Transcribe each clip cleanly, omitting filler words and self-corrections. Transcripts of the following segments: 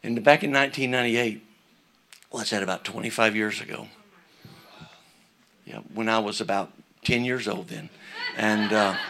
And back in 1998, well, that's about 25 years ago. Yeah, when I was about 10 years old then. And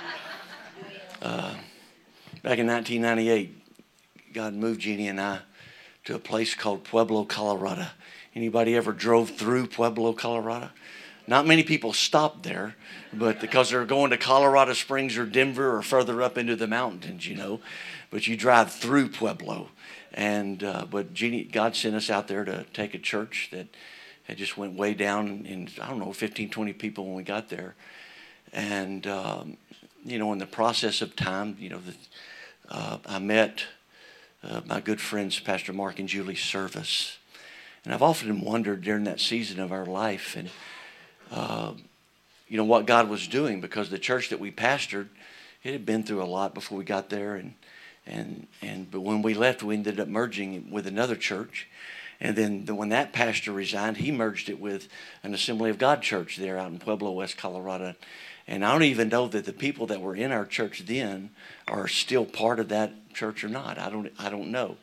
back in 1998, God moved Jeannie and I to a place called Pueblo, Colorado. Anybody ever drove through Pueblo, Colorado? Not many people stopped there, but because they're going to Colorado Springs or Denver or further up into the mountains, you know. But you drive through Pueblo. And but God sent us out there to take a church that had just went way down in, I don't know, 15, 20 people when we got there. And, you know, in the process of time, you know, I met my good friends, Pastor Mark and Julie Service. And I've often wondered during that season of our life and, you know, what God was doing, because the church that we pastored, it had been through a lot before we got there. But when we left, we ended up merging with another church. And then when that pastor resigned, he merged it with an Assembly of God church there out in Pueblo, West Colorado. And I don't even know that the people that were in our church then are still part of that church or not. I don't know.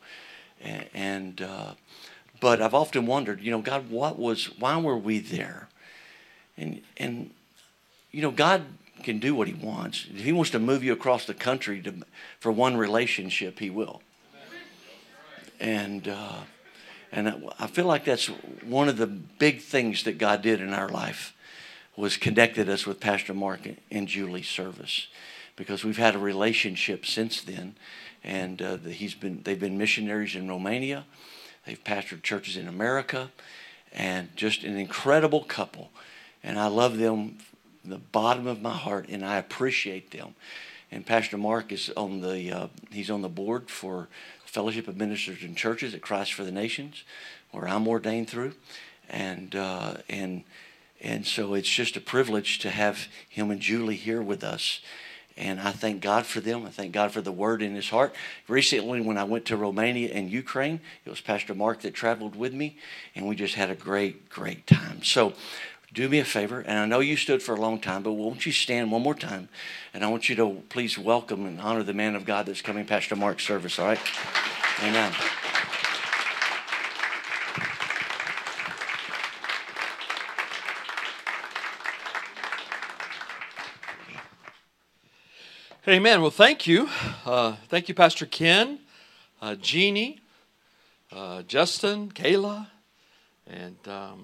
But I've often wondered, you know, God, why were we there? And you know, God can do what he wants. If he wants to move you across the country for one relationship, he will. And I feel like that's one of the big things that God did in our life, was connected us with Pastor Mark and Julie Service, because we've had a relationship since then. And they've been missionaries in Romania. They've pastored churches in America, and just an incredible couple. And I love them from the bottom of my heart, and I appreciate them. And Pastor Mark is he's on the board for Fellowship of Ministers and Churches at Christ for the Nations, where I'm ordained through. And so it's just a privilege to have him and Julie here with us. And I thank God for them. I thank God for the word in his heart. Recently, when I went to Romania and Ukraine, it was Pastor Mark that traveled with me, and we just had a great, great time. So do me a favor, and I know you stood for a long time, but won't you stand one more time? And I want you to please welcome and honor the man of God that's coming, Pastor Mark Service, all right? Amen. Amen. Well, thank you. Thank you, Pastor Ken, Jeannie, Justin, Kayla, and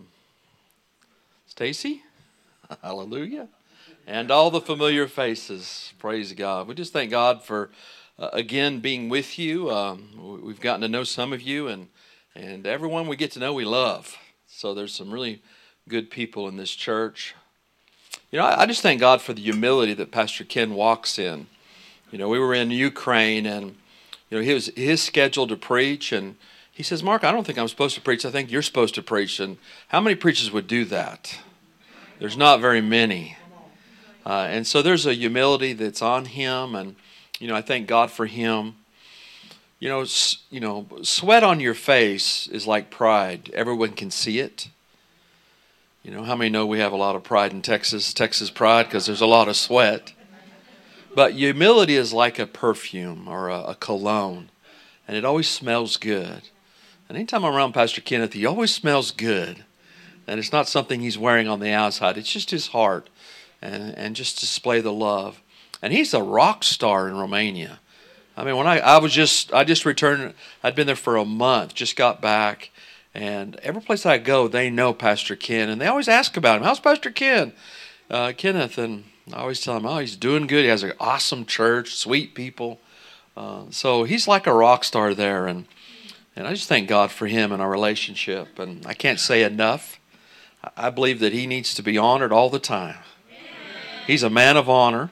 Stacy. Hallelujah. And all the familiar faces. Praise God. We just thank God for, again, being with you. We've gotten to know some of you, and everyone we get to know we love. So there's some really good people in this church. You know, I just thank God for the humility that Pastor Ken walks in. You know, we were in Ukraine, and you know, his scheduled to preach, and he says, "Mark, I don't think I'm supposed to preach. I think you're supposed to preach." And how many preachers would do that? There's not very many. And so there's a humility that's on him, and you know, I thank God for him. You know, sweat on your face is like pride. Everyone can see it. You know, how many know we have a lot of pride in Texas pride, because there's a lot of sweat. But humility is like a perfume or a cologne, and it always smells good. And anytime I'm around Pastor Kenneth, he always smells good. And it's not something he's wearing on the outside. It's just his heart, and just display the love. And he's a rock star in Romania. I mean, when I just returned, I'd been there for a month, just got back. And every place I go, they know Pastor Ken, and they always ask about him. How's Pastor Ken? Kenneth, and I always tell him, oh, he's doing good. He has an awesome church, sweet people. So he's like a rock star there, and I just thank God for him and our relationship. And I can't say enough. I believe that he needs to be honored all the time. He's a man of honor,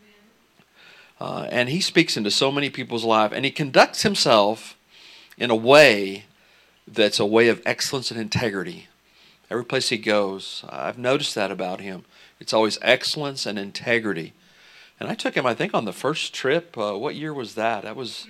and he speaks into so many people's lives, and he conducts himself in a way that's a way of excellence and integrity. Every place he goes, I've noticed that about him. It's always excellence and integrity. And I took him, I think, on the first trip. What year was that? That was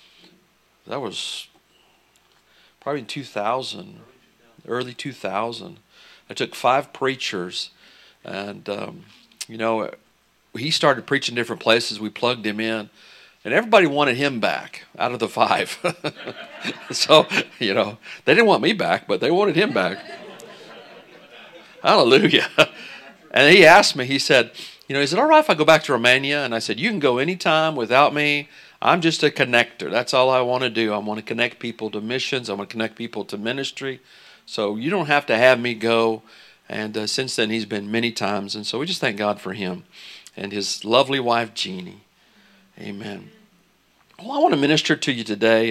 probably in 2000, early 2000. I took 5 preachers, and you know, he started preaching different places. We plugged him in. And everybody wanted him back out of the 5. So, they didn't want me back, but they wanted him back. Hallelujah. And he asked me, he said, is it all right if I go back to Romania? And I said, you can go anytime without me. I'm just a connector. That's all I want to do. I want to connect people to missions. I want to connect people to ministry. So you don't have to have me go. And since then, he's been many times. And so we just thank God for him and his lovely wife, Jeannie. Amen. Well, I want to minister to you today.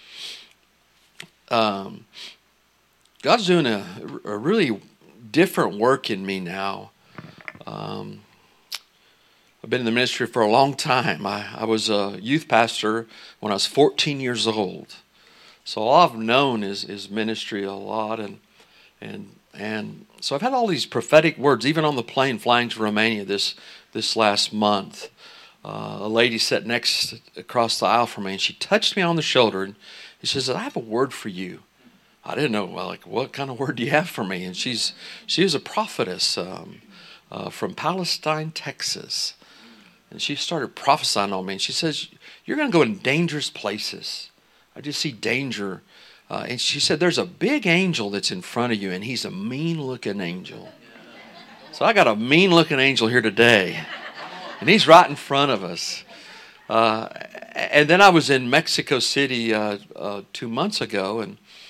God's doing a really different work in me now. I've been in the ministry for a long time. I was a youth pastor when I was 14 years old. So all I've known is ministry a lot. And so I've had all these prophetic words, even on the plane flying to Romania this last month. A lady sat across the aisle from me, and she touched me on the shoulder, and she says, I have a word for you. I didn't know, what kind of word do you have for me? And she was a prophetess from Palestine, Texas. And she started prophesying on me, and she says, you're going to go in dangerous places. I just see danger. And she said, there's a big angel that's in front of you, and he's a mean-looking angel. So I got a mean-looking angel here today. And he's right in front of us. And then I was in Mexico City 2 months ago,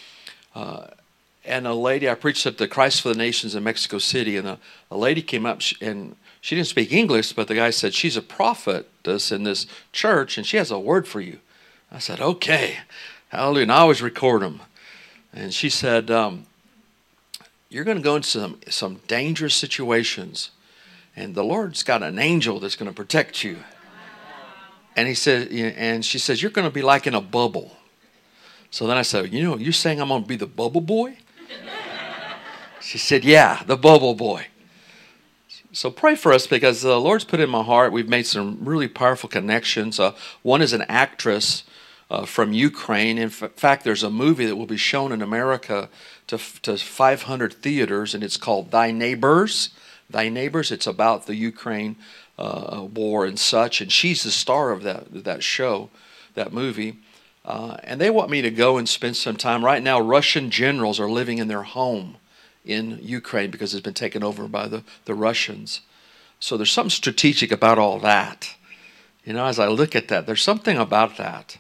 and a lady, I preached at the Christ for the Nations in Mexico City, and a lady came up, and she didn't speak English, but the guy said, she's a prophetess in this church, and she has a word for you. I said, okay, hallelujah, and I always record them. And she said, you're going to go into some dangerous situations, and the Lord's got an angel that's going to protect you. And she says, you're going to be like in a bubble. So then I said, you're saying I'm going to be the bubble boy? She said, yeah, the bubble boy. So pray for us, because the Lord's put in my heart, we've made some really powerful connections. One is an actress from Ukraine. In fact, there's a movie that will be shown in America to 500 theaters, and it's called Thy Neighbors. Thy Neighbors. It's about the Ukraine war and such, and she's the star of that show, that movie. And they want me to go and spend some time. Right now, Russian generals are living in their home in Ukraine because it's been taken over by the Russians. So there's something strategic about all that. As I look at that, there's something about that.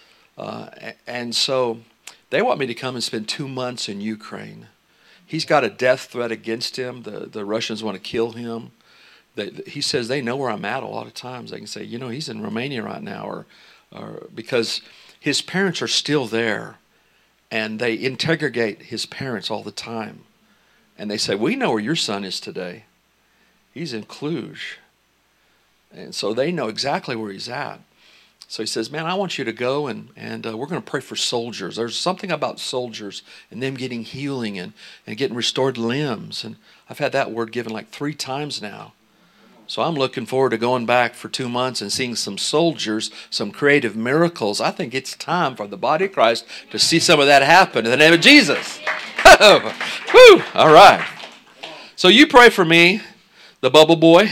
And so they want me to come and spend 2 months in Ukraine. He's got a death threat against him. The Russians want to kill him. He says they know where I'm at a lot of times. They can say, he's in Romania right now, or because his parents are still there, and they interrogate his parents all the time. And they say, we know where your son is today. He's in Cluj. And so they know exactly where he's at. So he says, man, I want you to go, and we're going to pray for soldiers. There's something about soldiers and them getting healing and getting restored limbs. And I've had that word given like 3 times now. So I'm looking forward to going back for 2 months and seeing some soldiers, some creative miracles. I think it's time for the body of Christ to see some of that happen in the name of Jesus. Woo! All right. So you pray for me, the bubble boy,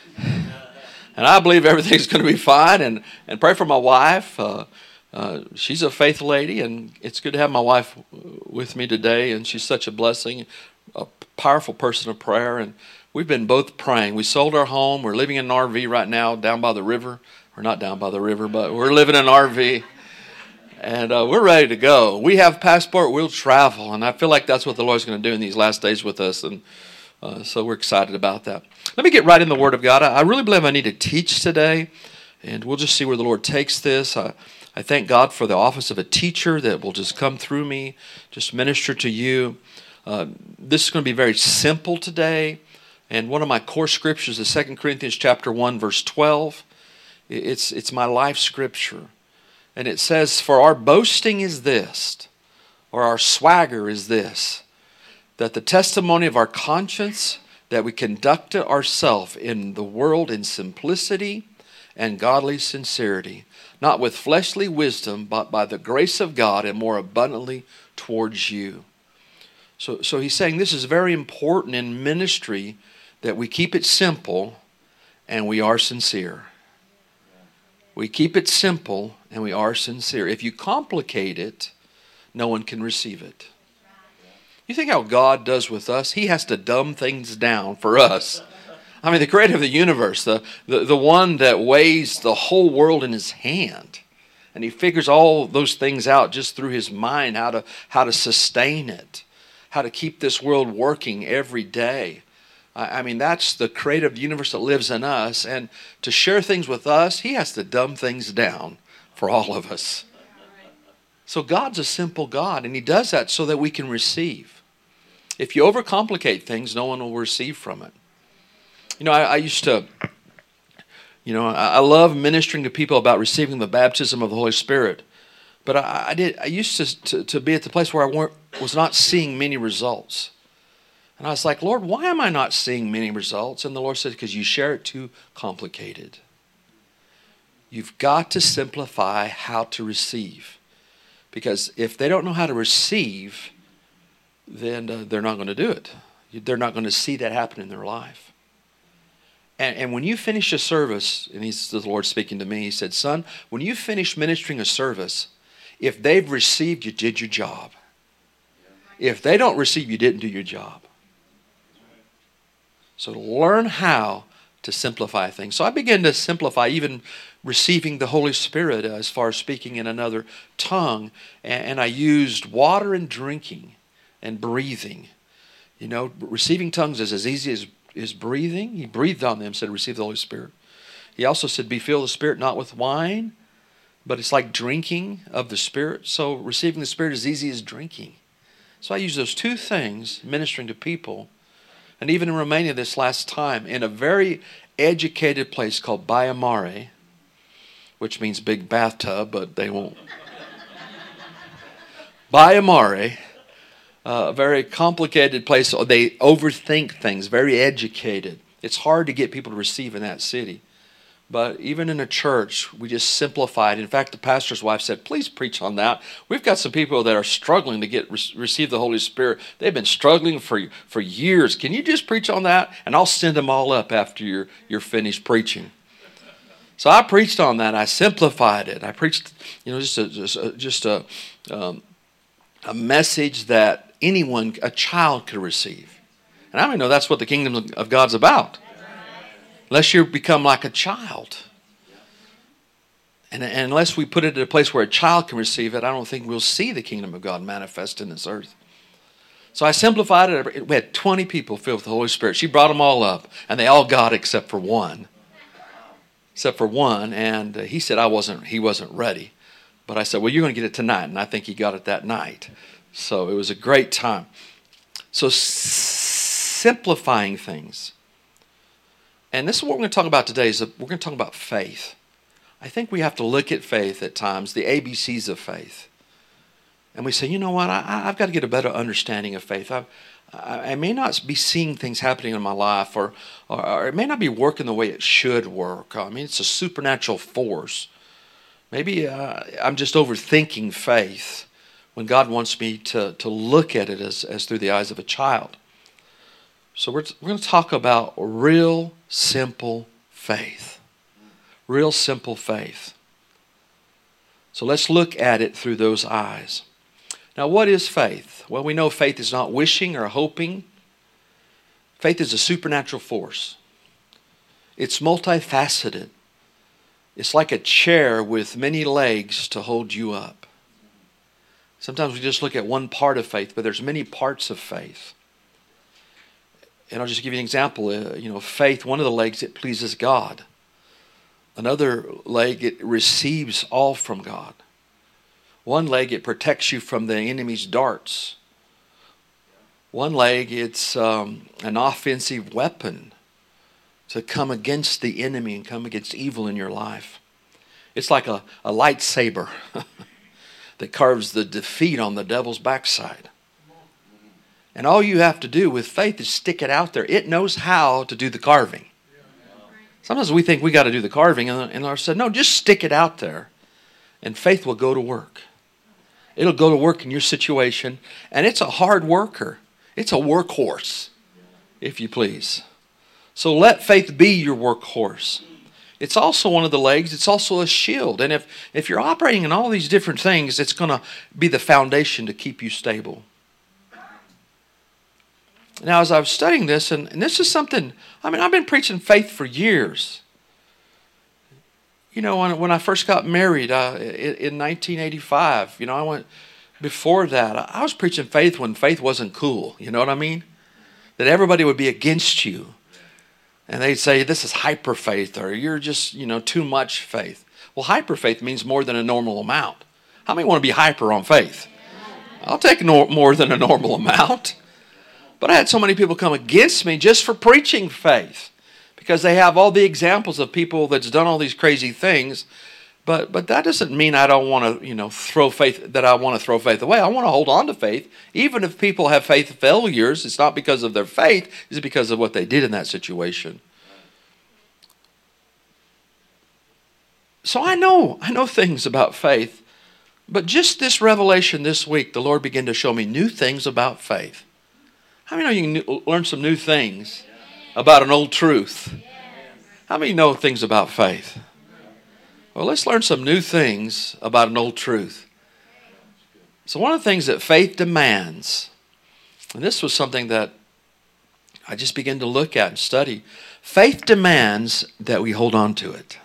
and I believe everything's going to be fine. And pray for my wife. She's a faith lady, and it's good to have my wife with me today. And she's such a blessing, a powerful person of prayer. And we've been both praying. We sold our home. We're living in an RV right now down by the river. We're not down by the river, but we're living in an RV. And we're ready to go. We have passport. We'll travel. And I feel like that's what the Lord's going to do in these last days with us. And so we're excited about that. Let me get right in the Word of God. I really believe I need to teach today. And we'll just see where the Lord takes this. I thank God for the office of a teacher that will just come through me, just minister to you. This is going to be very simple today. And one of my core scriptures is 2 Corinthians chapter 1, verse 12. It's my life scripture. And it says, for our boasting is this, or our swagger is this, that the testimony of our conscience, that we conduct ourselves in the world in simplicity and godly sincerity, not with fleshly wisdom, but by the grace of God and more abundantly towards you. So he's saying this is very important in ministry, that we keep it simple and we are sincere. We keep it simple and we are sincere. If you complicate it, no one can receive it. You think how God does with us? He has to dumb things down for us. I mean, the creator of the universe, the one that weighs the whole world in his hand. And he figures all those things out just through his mind, how to sustain it, how to keep this world working every day. I mean, that's the creator of the universe that lives in us. And to share things with us, he has to dumb things down for all of us. So God's a simple God, and he does that so that we can receive. If you overcomplicate things, no one will receive from it. You know, I used to, I love ministering to people about receiving the baptism of the Holy Spirit. But I used to be at the place where I was not seeing many results. And I was like, Lord, why am I not seeing many results? And the Lord said, because you share it too complicated. You've got to simplify how to receive. Because if they don't know how to receive, then they're not going to do it. They're not going to see that happen in their life. And when you finish a service, and the Lord speaking to me, he said, son, when you finish ministering a service, if they've received, you did your job. If they don't receive, you didn't do your job. So learn how to simplify things. So I began to simplify even receiving the Holy Spirit as far as speaking in another tongue. And I used water and drinking and breathing. You know, receiving tongues is as easy as breathing. He breathed on them, said, receive the Holy Spirit. He also said, be filled with the Spirit, not with wine, but it's like drinking of the Spirit. So receiving the Spirit is easy as drinking. So I use those two things, ministering to people. And even in Romania this last time, in a very educated place called Baia Mare, which means big bathtub, but they won't. Baia Mare, a very complicated place. They overthink things, very educated. It's hard to get people to receive in that city. But even in a church, we just simplified. In fact, the pastor's wife said, please preach on that. We've got some people that are struggling to receive the Holy Spirit. They've been struggling for years. Can you just preach on that? And I'll send them all up after you're finished preaching. So I preached on that. I simplified it. I preached, just a message that anyone, a child, could receive. And I know that's what the kingdom of God's about. Unless you become like a child. And unless we put it in a place where a child can receive it, I don't think we'll see the kingdom of God manifest in this earth. So I simplified it. We had 20 people filled with the Holy Spirit. She brought them all up, and they all got it except for one. And he said he wasn't ready. But I said, well, you're going to get it tonight. And I think he got it that night. So it was a great time. So simplifying things. And this is what we're going to talk about today. We're going to talk about faith. I think we have to look at faith at times, the ABCs of faith. And we say, you know what, I've got to get a better understanding of faith. I may not be seeing things happening in my life, or it may not be working the way it should work. I mean, it's a supernatural force. Maybe I'm just overthinking faith when God wants me to look at it as through the eyes of a child. So we're going to talk about real simple faith. Real simple faith. So let's look at it through those eyes. Now, what is faith? Well, we know faith is not wishing or hoping. Faith is a supernatural force. It's multifaceted. It's like a chair with many legs to hold you up. Sometimes we just look at one part of faith, but there's many parts of faith. And I'll just give you an example. Faith, one of the legs, it pleases God. Another leg, it receives all from God. One leg, it protects you from the enemy's darts. One leg, it's an offensive weapon to come against the enemy and come against evil in your life. It's like a lightsaber that carves the defeat on the devil's backside. And all you have to do with faith is stick it out there. It knows how to do the carving. Sometimes we think we got to do the carving, and the Lord said, no, just stick it out there, and faith will go to work. It'll go to work in your situation, and it's a hard worker. It's a workhorse, if you please. So let faith be your workhorse. It's also one of the legs. It's also a shield. And if you're operating in all these different things, it's going to be the foundation to keep you stable. Now, as I was studying this, and this is something, I've been preaching faith for years. You know, when I first got married in 1985, before that, I was preaching faith when faith wasn't cool. You know what I mean? That everybody would be against you. And they'd say, this is hyper faith, or you're just, too much faith. Well, hyper faith means more than a normal amount. How many want to be hyper on faith? I'll take more than a normal amount. But I had so many people come against me just for preaching faith, because they have all the examples of people that's done all these crazy things. But that doesn't mean I don't want to, throw faith away. I want to hold on to faith. Even if people have faith failures, it's not because of their faith, it's because of what they did in that situation. So I know things about faith, but just this revelation this week, the Lord began to show me new things about faith. How many know you can learn some new things about an old truth? How many know things about faith? Well, let's learn some new things about an old truth. So one of the things that faith demands, and this was something that I just began to look at and study, faith demands that we hold on to it.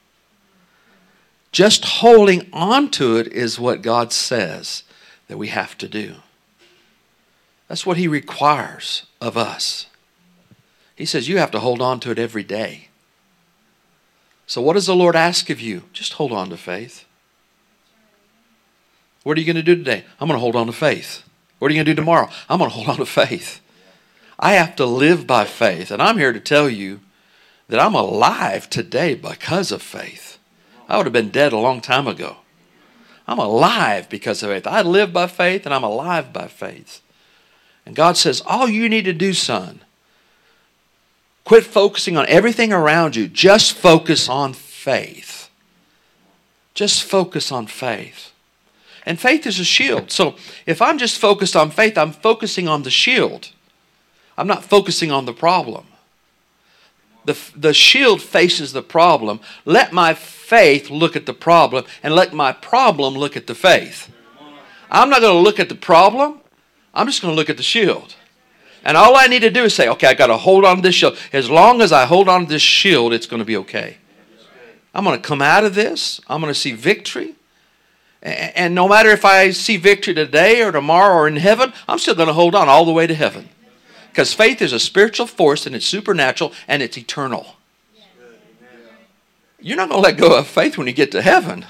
Just holding on to it is what God says that we have to do. That's what He requires of us. He says you have to hold on to it every day. So what does the Lord ask of you? Just hold on to faith. What are you going to do today? I'm going to hold on to faith. What are you going to do tomorrow? I'm going to hold on to faith. I have to live by faith. And I'm here to tell you that I'm alive today because of faith. I would have been dead a long time ago. I'm alive because of faith. I live by faith and I'm alive by faith. And God says, all you need to do, son, quit focusing on everything around you. Just focus on faith. Just focus on faith. And faith is a shield. So if I'm just focused on faith, I'm focusing on the shield. I'm not focusing on the problem. The shield faces the problem. Let my faith look at the problem, and let my problem look at the faith. I'm not going to look at the problem. I'm just going to look at the shield. And all I need to do is say, okay, I got to hold on to this shield. As long as I hold on to this shield, it's going to be okay. I'm going to come out of this. I'm going to see victory. And no matter if I see victory today or tomorrow or in heaven, I'm still going to hold on all the way to heaven. Because faith is a spiritual force, and it's supernatural, and it's eternal. You're not going to let go of faith when you get to heaven.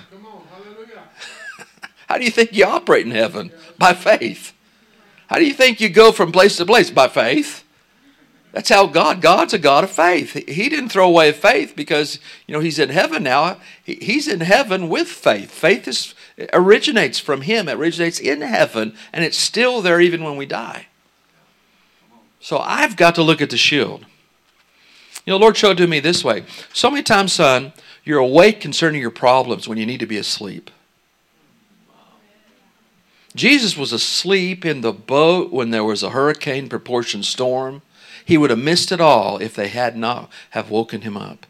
How do you think you operate in heaven? By faith. How do you think you go from place to place? By faith. That's how God's a God of faith. He didn't throw away faith because, He's in heaven now. He's in heaven with faith. Faith originates from Him. It originates in heaven, and it's still there even when we die. So I've got to look at the shield. The Lord showed it to me this way. So many times, son, you're awake concerning your problems when you need to be asleep. Jesus was asleep in the boat when there was a hurricane-proportioned storm. He would have missed it all if they had not have woken him up.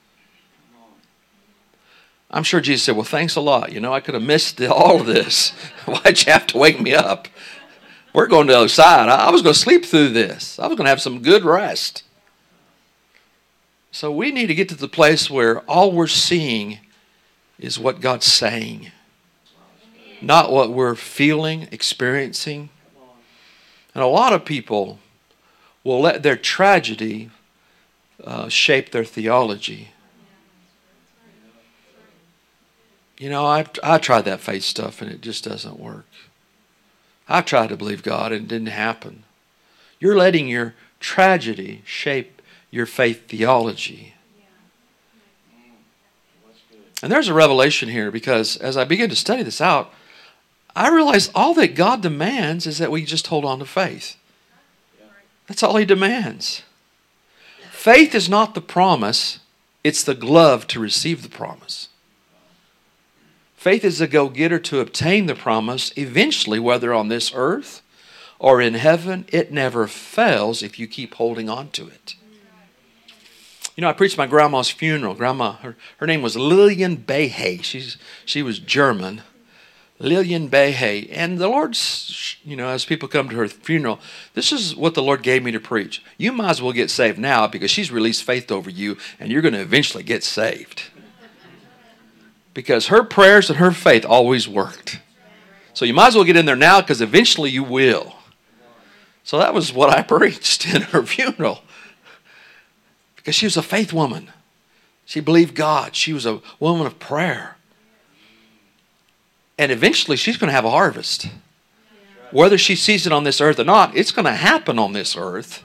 I'm sure Jesus said, well, thanks a lot. I could have missed all of this. Why'd you have to wake me up? We're going to the other side. I was going to sleep through this. I was going to have some good rest. So we need to get to the place where all we're seeing is what God's saying. Not what we're feeling, experiencing. And a lot of people will let their tragedy shape their theology. I tried that faith stuff and it just doesn't work. I tried to believe God and it didn't happen. You're letting your tragedy shape your faith theology. And there's a revelation here, because as I begin to study this out, I realize all that God demands is that we just hold on to faith. That's all He demands. Faith is not the promise, it's the glove to receive the promise. Faith is the go-getter to obtain the promise eventually, whether on this earth or in heaven. It never fails if you keep holding on to it. You know, I preached my grandma's funeral. Her name was Lillian Behe. She was German. Lillian Behe. And the Lord's, you know, as people come to her funeral, this is what the Lord gave me to preach. You might as well get saved now because she's released faith over you and you're going to eventually get saved. Because her prayers and her faith always worked. So you might as well get in there now because eventually you will. So that was what I preached in her funeral. Because she was a faith woman. She believed God. She was a woman of prayer. And eventually she's going to have a harvest. Whether she sees it on this earth or not, it's going to happen on this earth.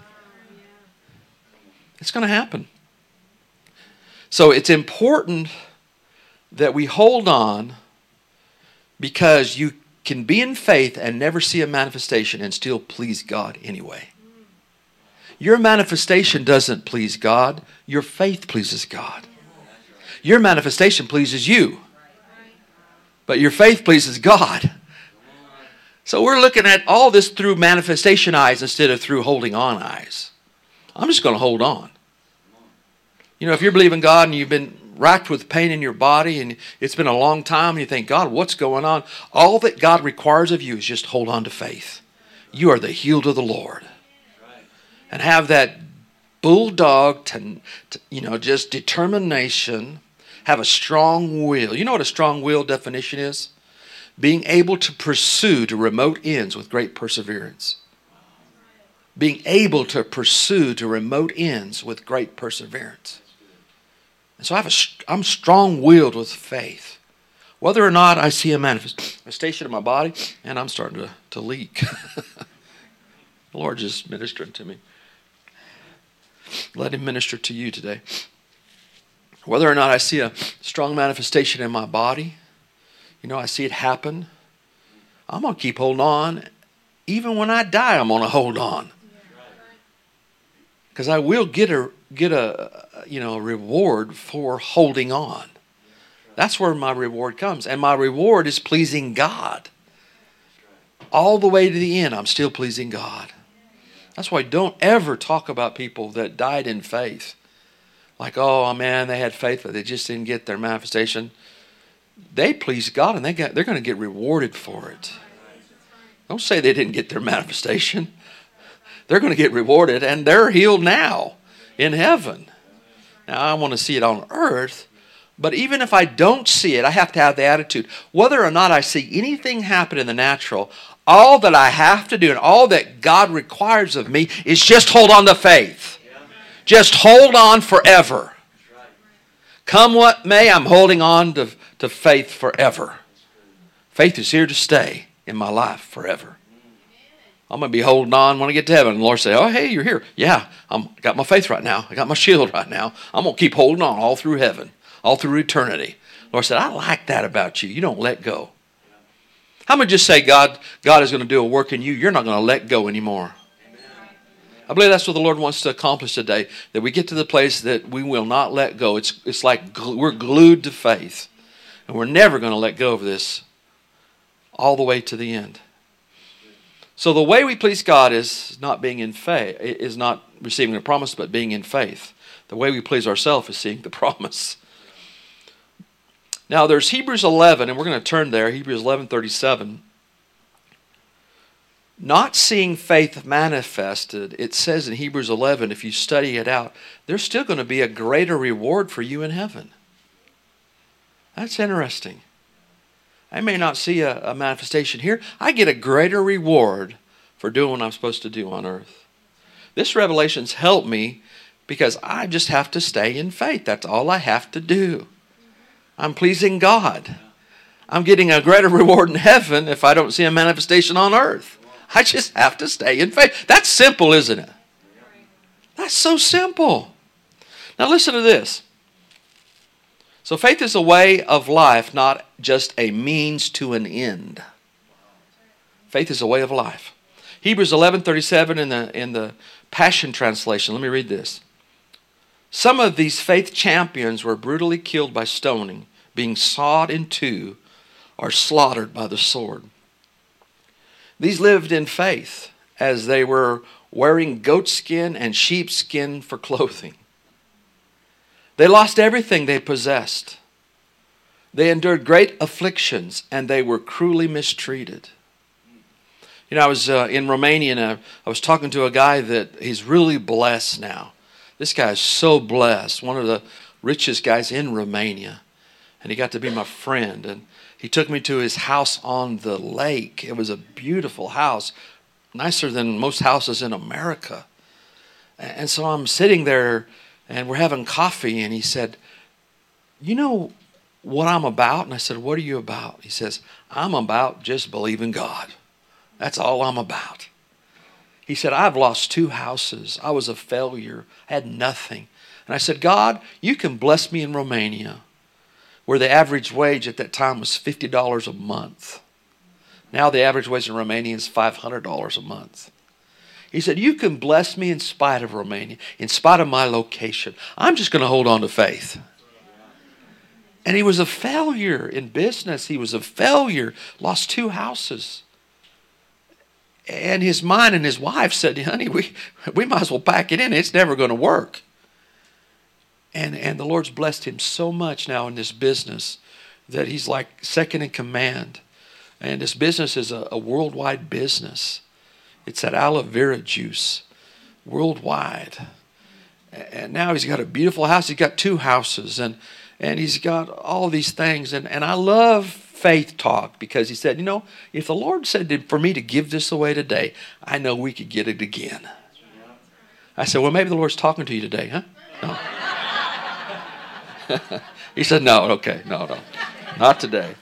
It's going to happen. So it's important that we hold on, because you can be in faith and never see a manifestation and still please God anyway. Your manifestation doesn't please God. Your faith pleases God. Your manifestation pleases you. But your faith pleases God. So we're looking at all this through manifestation eyes instead of through holding on eyes. I'm just going to hold on. You know, if you're believing God and you've been racked with pain in your body and it's been a long time and you think, God, what's going on? All that God requires of you is just hold on to faith. You are the healed of the Lord. And have that bulldog, just determination, have a strong will. You know what a strong will definition is? Being able to pursue to remote ends with great perseverance. Being able to pursue to remote ends with great perseverance. And so I'm strong-willed with faith. Whether or not I see a manifestation in my body, and I'm starting to leak. The Lord just ministering to me. Let Him minister to you today. Whether or not I see a strong manifestation in my body, you know, I see it happen, I'm going to keep holding on. Even when I die, I'm going to hold on. Because I will get a reward for holding on. That's where my reward comes. And my reward is pleasing God. All the way to the end, I'm still pleasing God. That's why don't ever talk about people that died in faith. Like, oh man, they had faith, but they just didn't get their manifestation. They pleased God, and they're going to get rewarded for it. Don't say they didn't get their manifestation. They're going to get rewarded, and they're healed now in heaven. Now, I want to see it on earth, but even if I don't see it, I have to have the attitude. Whether or not I see anything happen in the natural, all that I have to do and all that God requires of me is just hold on to faith. Just hold on forever. Come what may, I'm holding on to faith forever. Faith is here to stay in my life forever. I'm going to be holding on when I get to heaven. And the Lord say, oh, hey, you're here. Yeah, I got my faith right now. I got my shield right now. I'm going to keep holding on all through heaven, all through eternity. The Lord said, I like that about you. You don't let go. How many just say God is going to do a work in you? You're not going to let go anymore. I believe that's what the Lord wants to accomplish today, that we get to the place that we will not let go. It's like we're glued to faith, and we're never going to let go of this all the way to the end. So the way we please God is not being in faith, is not receiving a promise, but being in faith. The way we please ourselves is seeing the promise. Now there's Hebrews 11, and we're going to turn there, Hebrews 11:37. Not seeing faith manifested, it says in Hebrews 11, if you study it out, there's still going to be a greater reward for you in heaven. That's interesting. I may not see a manifestation here. I get a greater reward for doing what I'm supposed to do on earth. This revelation's helped me because I just have to stay in faith. That's all I have to do. I'm pleasing God. I'm getting a greater reward in heaven if I don't see a manifestation on earth. I just have to stay in faith. That's simple, isn't it? That's so simple. Now listen to this. So faith is a way of life, not just a means to an end. Faith is a way of life. Hebrews 11:37 in the Passion Translation. Let me read this. Some of these faith champions were brutally killed by stoning, being sawed in two, or slaughtered by the sword. These lived in faith as they were wearing goatskin and sheepskin for clothing. They lost everything they possessed. They endured great afflictions, and they were cruelly mistreated. You know, I was in Romania, and I was talking to a guy that he's really blessed now. This guy is so blessed, one of the richest guys in Romania. And he got to be my friend. And he took me to his house on the lake. It was a beautiful house, nicer than most houses in America. And so I'm sitting there, and we're having coffee, and he said, you know what I'm about? And I said, what are you about? He says, I'm about just believing God. That's all I'm about. He said, I've lost 2 houses. I was a failure. I had nothing. And I said, God, you can bless me in Romania, where the average wage at that time was $50 a month. Now the average wage in Romania is $500 a month. He said, you can bless me in spite of Romania, in spite of my location. I'm just going to hold on to faith. And he was a failure in business. He was a failure, lost 2 houses. And his mind and his wife said, honey, we might as well pack it in. It's never going to work. And the Lord's blessed him so much now in this business that he's like second in command. And this business is a worldwide business. It's that aloe vera juice, worldwide. And now he's got a beautiful house. He's got 2 houses, and he's got all these things. And I love Faith Talk because he said, you know, if the Lord said for me to give this away today, I know we could get it again. I said, well, maybe the Lord's talking to you today, huh? No. He said, no, okay, no, not today.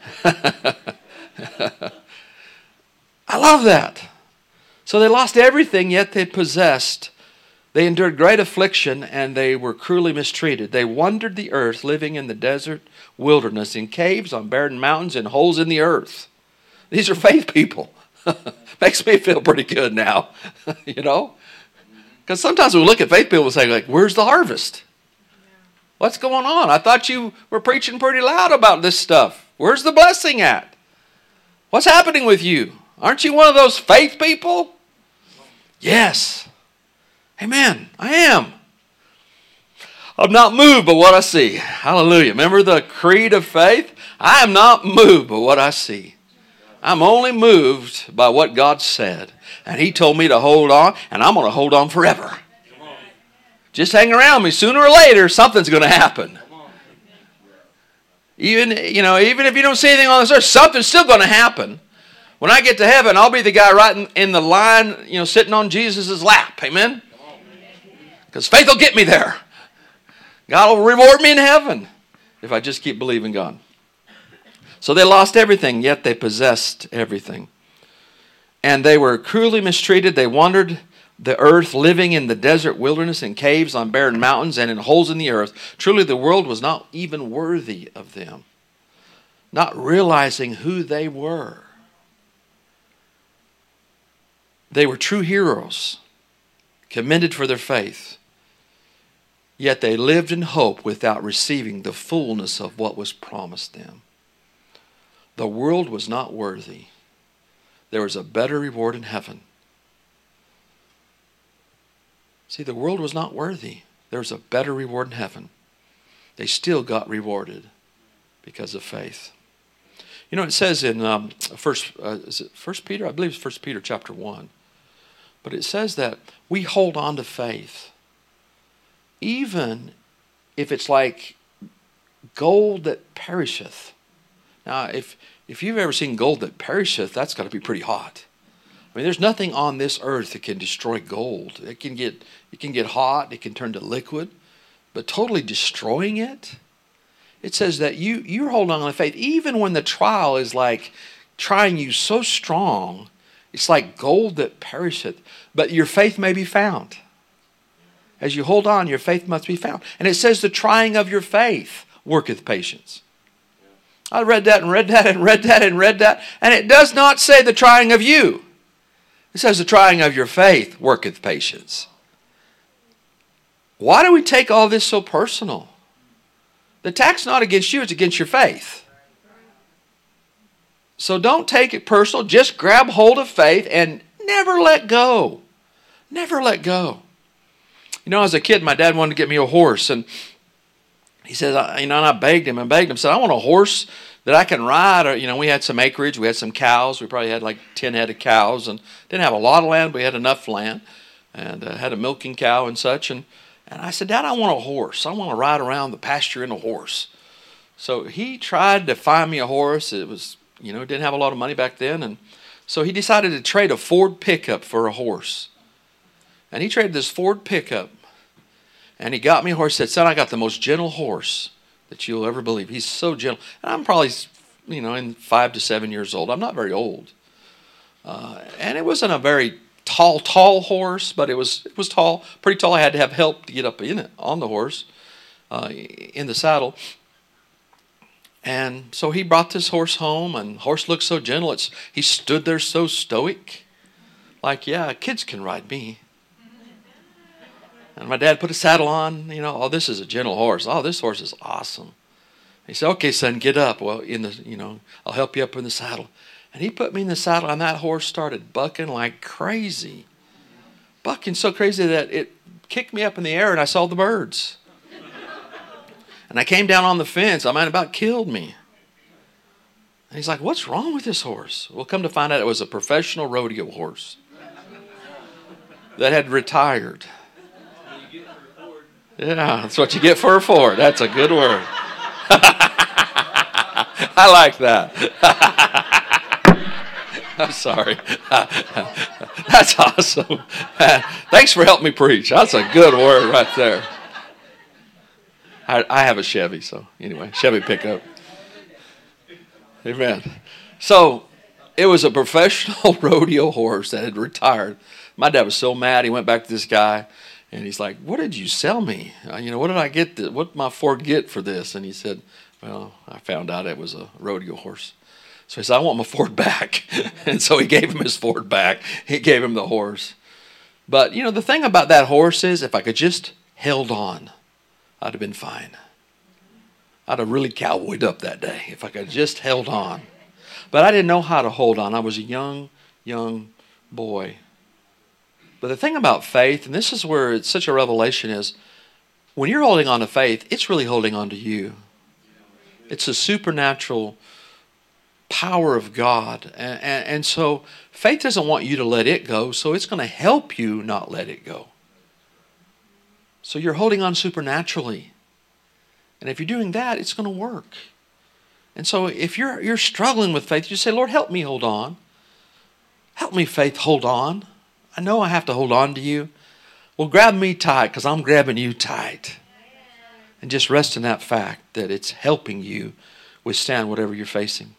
I love that. So they lost everything, yet they possessed. They endured great affliction, and they were cruelly mistreated. They wandered the earth, living in the desert wilderness, in caves, on barren mountains, and holes in the earth. These are faith people. Makes me feel pretty good now, you know? Because sometimes we look at faith people and say, like, where's the harvest? What's going on? I thought you were preaching pretty loud about this stuff. Where's the blessing at? What's happening with you? Aren't you one of those faith people? Yes. Amen. I am. I'm not moved by what I see. Hallelujah. Remember the creed of faith? I am not moved by what I see. I'm only moved by what God said. And He told me to hold on, and I'm going to hold on forever. Just hang around me. Sooner or later, something's going to happen. Even if you don't see anything on this earth, something's still going to happen. When I get to heaven, I'll be the guy right in the line, sitting on Jesus' lap. Amen? Because faith will get me there. God will reward me in heaven if I just keep believing God. So they lost everything, yet they possessed everything. And they were cruelly mistreated. They wandered the earth, living in the desert wilderness, in caves, on barren mountains, and in holes in the earth. Truly the world was not even worthy of them, not realizing who they were. They were true heroes, commended for their faith. Yet they lived in hope without receiving the fullness of what was promised them. The world was not worthy. There was a better reward in heaven. See, the world was not worthy. There was a better reward in heaven. They still got rewarded because of faith. It says in is it 1 Peter? I believe it's 1 Peter chapter 1. But it says that we hold on to faith. Even if it's like gold that perisheth. Now, if you've ever seen gold that perisheth, that's got to be pretty hot. I mean, there's nothing on this earth that can destroy gold. It can get hot, it can turn to liquid, but totally destroying it. It says that you're holding on to faith, even when the trial is like trying you so strong. It's like gold that perisheth, but your faith may be found. As you hold on, your faith must be found. And it says the trying of your faith worketh patience. I read that and read that and read that and read that. And it does not say the trying of you. It says the trying of your faith worketh patience. Why do we take all this so personal? The attack's not against you, it's against your faith. So don't take it personal. Just grab hold of faith and never let go. Never let go. As a kid, my dad wanted to get me a horse. And he said, and I begged him, said, I want a horse that I can ride. Or, we had some acreage. We had some cows. We probably had like 10 head of cows, and didn't have a lot of land, but we had enough land, and had a milking cow and such. And I said, Dad, I want a horse. I want to ride around the pasture in a horse. So he tried to find me a horse. It was, didn't have a lot of money back then. And so he decided to trade a Ford pickup for a horse. And he traded this Ford pickup. And he got me a horse. He said, son, I got the most gentle horse that you'll ever believe. He's so gentle. And I'm probably, in 5 to 7 years old. I'm not very old. And it wasn't a very tall horse, but it was tall, pretty tall. I had to have help to get up in it, on the horse, in the saddle. And so he brought this horse home, and the horse looked so gentle. He stood there so stoic. Like, yeah, kids can ride me. And my dad put a saddle on, oh, this is a gentle horse. Oh, this horse is awesome. He said, okay, son, get up. Well, I'll help you up in the saddle. And he put me in the saddle, and that horse started bucking like crazy. Bucking so crazy that it kicked me up in the air, and I saw the birds. And I came down on the fence. I mean, it about killed me. And he's like, what's wrong with this horse? Well, come to find out, it was a professional rodeo horse that had retired. Yeah, that's what you get for a Ford. That's a good word. I like that. I'm sorry. That's awesome. Thanks for helping me preach. That's a good word right there. I have a Chevy, so anyway, Chevy pickup. Amen. So it was a professional rodeo horse that had retired. My dad was so mad. He went back to this guy. And he's like, what did you sell me? What did I get? What did my Ford get for this? And he said, well, I found out it was a rodeo horse. So he said, I want my Ford back. And so he gave him his Ford back. He gave him the horse. But, the thing about that horse is if I could just held on, I'd have been fine. I'd have really cowboyed up that day if I could just held on. But I didn't know how to hold on. I was a young boy. But the thing about faith, and this is where it's such a revelation, is when you're holding on to faith, it's really holding on to you. It's a supernatural power of God. And so faith doesn't want you to let it go, so it's going to help you not let it go. So you're holding on supernaturally. And if you're doing that, it's going to work. And so if you're struggling with faith, you say, Lord, help me hold on. Help me, faith, hold on. I know I have to hold on to you. Well, grab me tight because I'm grabbing you tight. And just rest in that fact that it's helping you withstand whatever you're facing.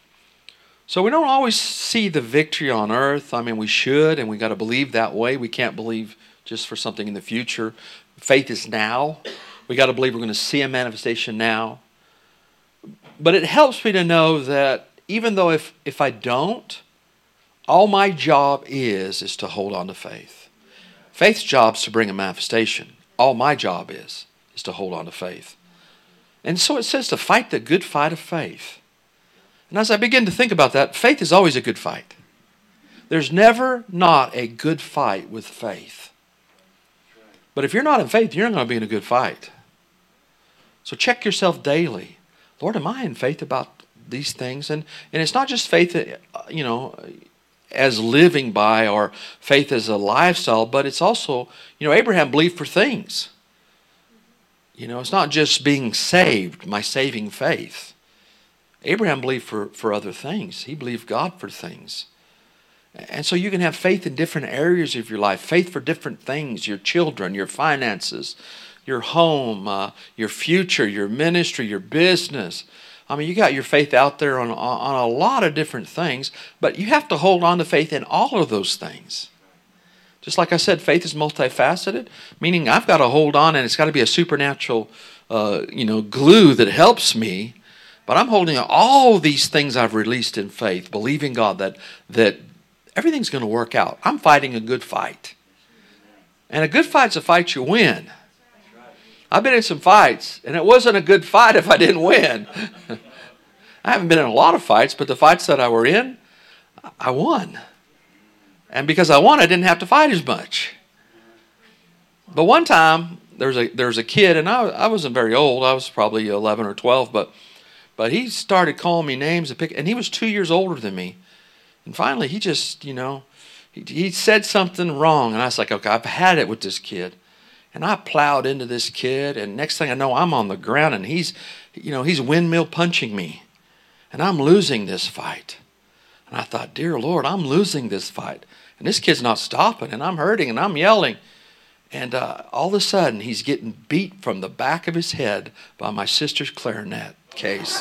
So we don't always see the victory on earth. I mean, we should, and we got to believe that way. We can't believe just for something in the future. Faith is now. We got to believe we're going to see a manifestation now. But it helps me to know that even though if I don't, all my job is to hold on to faith. Faith's job is to bring a manifestation. All my job is to hold on to faith. And so it says to fight the good fight of faith. And as I begin to think about that, faith is always a good fight. There's never not a good fight with faith. But if you're not in faith, you're not going to be in a good fight. So check yourself daily. Lord, am I in faith about these things? And it's not just faith, as living by or faith as a lifestyle, but it's also, Abraham believed for things. It's not just being saved, my saving faith. Abraham believed for other things. He believed God for things. And so you can have faith in different areas of your life, faith for different things, your children, your finances, your home, your future, your ministry, your business. I mean, you got your faith out there on a lot of different things, but you have to hold on to faith in all of those things. Just like I said, faith is multifaceted, meaning I've got to hold on, and it's got to be a supernatural, glue that helps me. But I'm holding on all these things I've released in faith, believing God that everything's going to work out. I'm fighting a good fight. And a good fight's a fight you win. I've been in some fights, and it wasn't a good fight if I didn't win. I haven't been in a lot of fights, but the fights that I were in, I won. And because I won, I didn't have to fight as much. But one time, there's a kid, and I wasn't very old. I was probably 11 or 12, but he started calling me names and he was 2 years older than me. And finally, he just, he said something wrong, and I was like, okay, I've had it with this kid. And I plowed into this kid, and next thing I know, I'm on the ground, and he's windmill punching me, and I'm losing this fight. And I thought, dear Lord, I'm losing this fight, and this kid's not stopping, and I'm hurting, and I'm yelling. And all of a sudden, he's getting beat from the back of his head by my sister's clarinet case.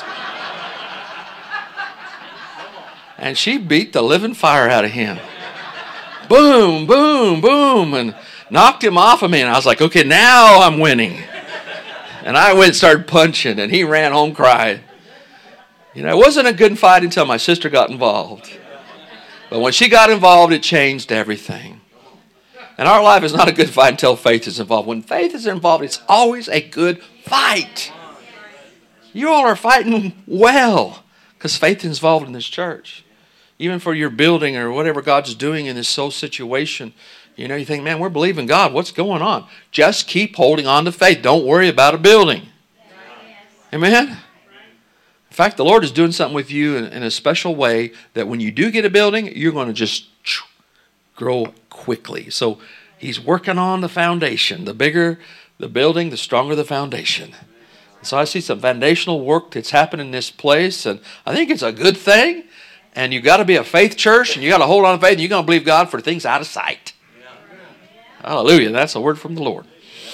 And she beat the living fire out of him. Boom, boom, boom, and knocked him off of me. And I was like, okay, now I'm winning. And I went and started punching, and he ran home crying. It wasn't a good fight until my sister got involved. But when she got involved, it changed everything. And our life is not a good fight until faith is involved. When faith is involved, it's always a good fight. You all are fighting well because faith is involved in this church. Even for your building or whatever God's doing in this soul situation, you think, man, we're believing God. What's going on? Just keep holding on to faith. Don't worry about a building. Amen? In fact, the Lord is doing something with you in a special way that when you do get a building, you're going to just grow quickly. So He's working on the foundation. The bigger the building, the stronger the foundation. So I see some foundational work that's happening in this place, and I think it's a good thing. And you got to be a faith church, and you got to hold on to faith, and you're going to believe God for things out of sight. Hallelujah. That's a word from the Lord.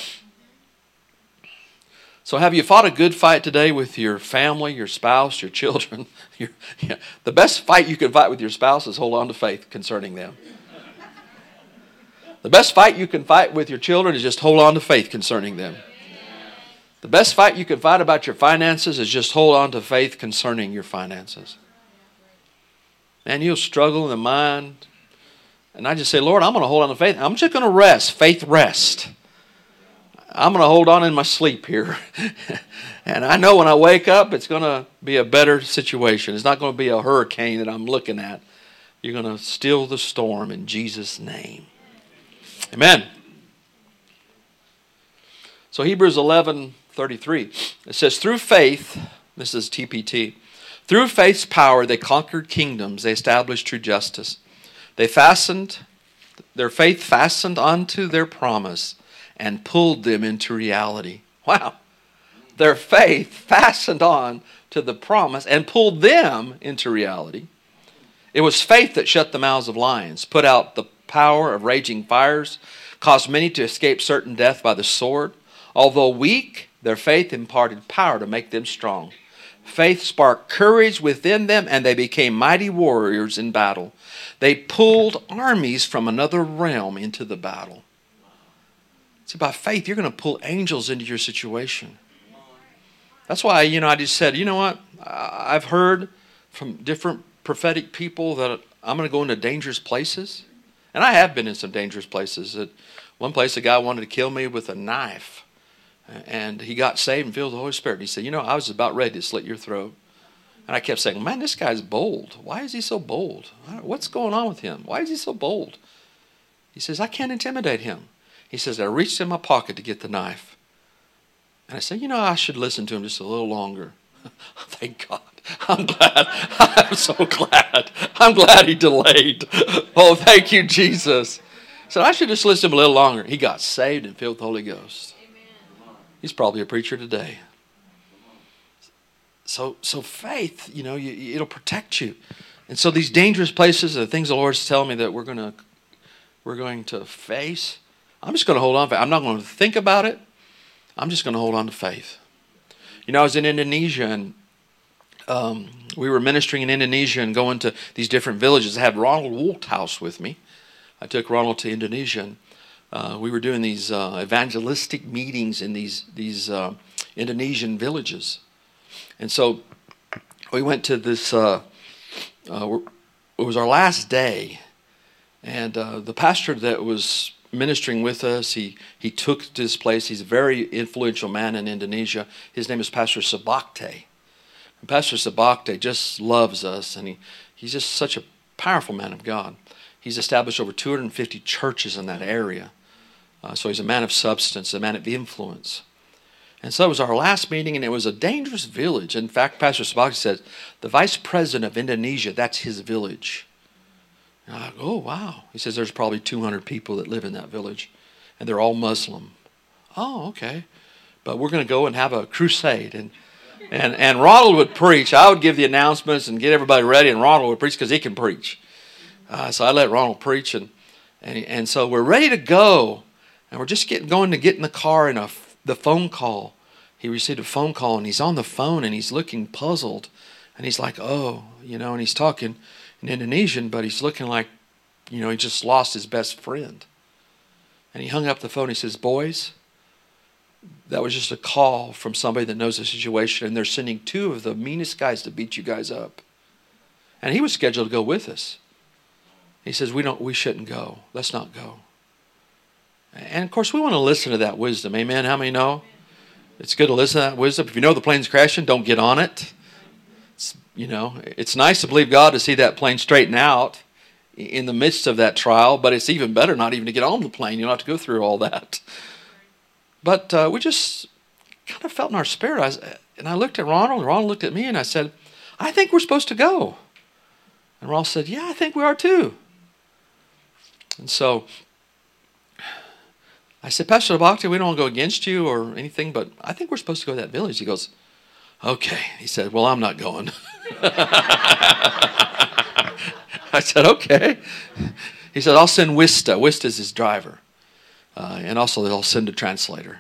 So have you fought a good fight today with your family, your spouse, your children? The best fight you can fight with your spouse is hold on to faith concerning them. The best fight you can fight with your children is just hold on to faith concerning them. The best fight you can fight about your finances is just hold on to faith concerning your finances. And you'll struggle in the mind. And I just say, Lord, I'm going to hold on to faith. I'm just going to rest. Faith rest. I'm going to hold on in my sleep here. And I know when I wake up, it's going to be a better situation. It's not going to be a hurricane that I'm looking at. You're going to still the storm in Jesus' name. Amen. So Hebrews 11:33, it says, through faith, this is TPT, through faith's power they conquered kingdoms, they established true justice. Their faith fastened onto their promise and pulled them into reality. Wow. Their faith fastened on to the promise and pulled them into reality. It was faith that shut the mouths of lions, put out the power of raging fires, caused many to escape certain death by the sword. Although weak, their faith imparted power to make them strong. Faith sparked courage within them, and they became mighty warriors in battle. They pulled armies from another realm into the battle. See, by faith, you're going to pull angels into your situation. That's why, I just said, you know what? I've heard from different prophetic people that I'm going to go into dangerous places. And I have been in some dangerous places. At one place, a guy wanted to kill me with a knife. And he got saved and filled with the Holy Spirit. He said, I was about ready to slit your throat. And I kept saying, man, this guy's bold. Why is he so bold? What's going on with him? Why is he so bold? He says, I can't intimidate him. He says, I reached in my pocket to get the knife. And I said, I should listen to him just a little longer. Thank God. I'm glad. I'm so glad. I'm glad he delayed. Oh, thank you, Jesus. I said, I should just listen to him a little longer. He got saved and filled with the Holy Ghost. He's probably a preacher today. So faith, it'll protect you. And so these dangerous places are the things the Lord's telling me that we're going to face. I'm just going to hold on. I'm not going to think about it. I'm just going to hold on to faith. I was in Indonesia, and we were ministering in Indonesia and going to these different villages. I had Ronald Wolthouse with me. I took Ronald to Indonesia, and we were doing these evangelistic meetings in these Indonesian villages. And so we went to this, it was our last day, and the pastor that was ministering with us, he took to this place. He's a very influential man in Indonesia. His name is Pastor Sabakte. And Pastor Sabakte just loves us, and he's just such a powerful man of God. He's established over 250 churches in that area. So he's a man of substance, a man of influence. And so it was our last meeting, and it was a dangerous village. In fact, Pastor Sabaki said, the vice president of Indonesia, that's his village. And I go, oh, wow. He says there's probably 200 people that live in that village, and they're all Muslim. Oh, okay. But we're going to go and have a crusade. And Ronald would preach. I would give the announcements and get everybody ready, and Ronald would preach because he can preach. So I let Ronald preach, and so we're ready to go, and we're just going to get in the car, and the phone call. He received a phone call, and he's on the phone, and he's looking puzzled, and he's like, oh, and he's talking in Indonesian, but he's looking like, he just lost his best friend. And he hung up the phone. He says, boys, that was just a call from somebody that knows the situation, and they're sending 2 of the meanest guys to beat you guys up. And he was scheduled to go with us. He says, we shouldn't go. Let's not go. And of course, we want to listen to that wisdom. Amen. How many know? It's good to listen to that wisdom. If you know the plane's crashing, don't get on it. It's nice to believe God to see that plane straighten out in the midst of that trial, but it's even better not even to get on the plane. You don't have to go through all that. But we just kind of felt in our spirit. And I looked at Ronald, and Ronald looked at me, and I said, I think we're supposed to go. And Ronald said, yeah, I think we are too. And so I said, Pastor Bhakti, we don't want to go against you or anything, but I think we're supposed to go to that village. He goes, okay. He said, well, I'm not going. I said, okay. He said, I'll send Wista. Wista's his driver. And also they'll send a translator.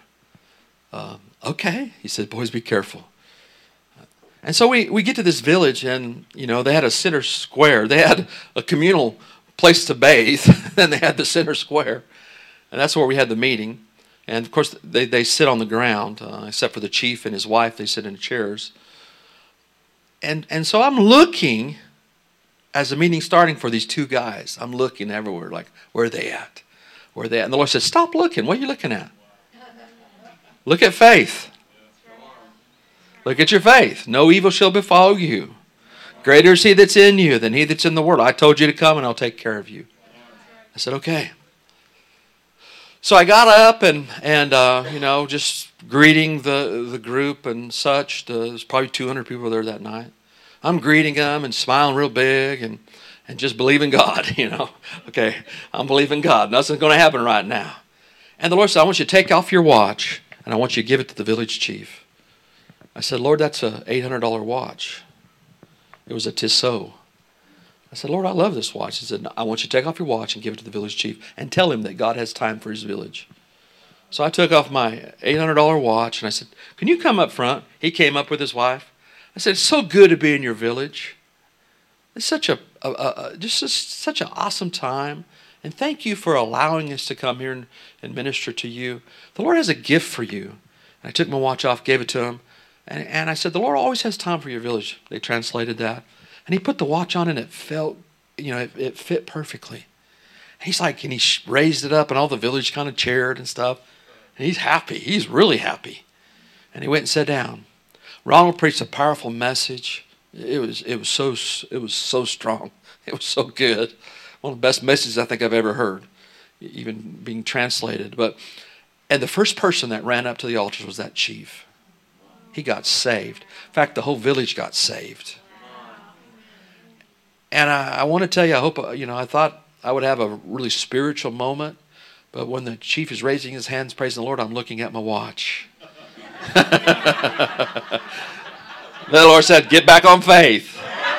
Okay. He said, boys, be careful. And so we get to this village, and, they had a center square. They had a communal place to bathe, and they had the center square. And that's where we had the meeting. And, of course, they sit on the ground, except for the chief and his wife. They sit in the chairs. And so I'm looking, as the meeting's starting, for these 2 guys. I'm looking everywhere, like, where are they at? Where are they at? And the Lord said, stop looking. What are you looking at? Look at faith. Look at your faith. No evil shall befall you. Greater is he that's in you than he that's in the world. I told you to come, and I'll take care of you. I said, okay. So I got up and just greeting the group and such. There's probably 200 people there that night. I'm greeting them and smiling real big and just believing God, Okay, I'm believing God. Nothing's going to happen right now. And the Lord said, I want you to take off your watch, and I want you to give it to the village chief. I said, Lord, that's an $800 watch. It was a Tissot. I said, Lord, I love this watch. He said, I want you to take off your watch and give it to the village chief and tell him that God has time for his village. So I took off my $800 watch, and I said, can you come up front? He came up with his wife. I said, it's so good to be in your village. It's such such an awesome time. And thank you for allowing us to come here and minister to you. The Lord has a gift for you. And I took my watch off, gave it to him. And I said, the Lord always has time for your village. They translated that. And he put the watch on, and it felt, it fit perfectly. He's like, and he raised it up, and all the village kind of cheered and stuff. And he's happy. He's really happy. And he went and sat down. Ronald preached a powerful message. It was so strong. It was so good. One of the best messages I think I've ever heard, even being translated. And the first person that ran up to the altar was that chief. He got saved. In fact, the whole village got saved. And I want to tell you, I hope, I thought I would have a really spiritual moment. But when the chief is raising his hands, praising the Lord, I'm looking at my watch. The Lord said, get back on faith.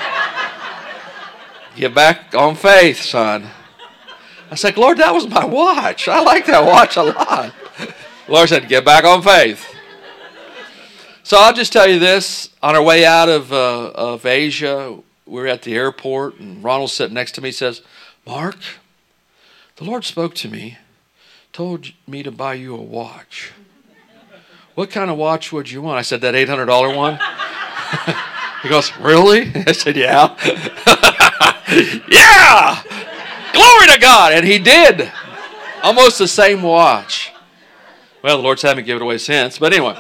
Get back on faith, son. I said, Lord, that was my watch. I like that watch a lot. The Lord said, get back on faith. So I'll just tell you this. On our way out of Asia, we were at the airport, and Ronald's sitting next to me. He says, Mark, the Lord spoke to me, told me to buy you a watch. What kind of watch would you want? I said, that $800 one. He goes, really? I said, yeah. Yeah! Glory to God! And he did. Almost the same watch. Well, the Lord's had me give it away since. But anyway.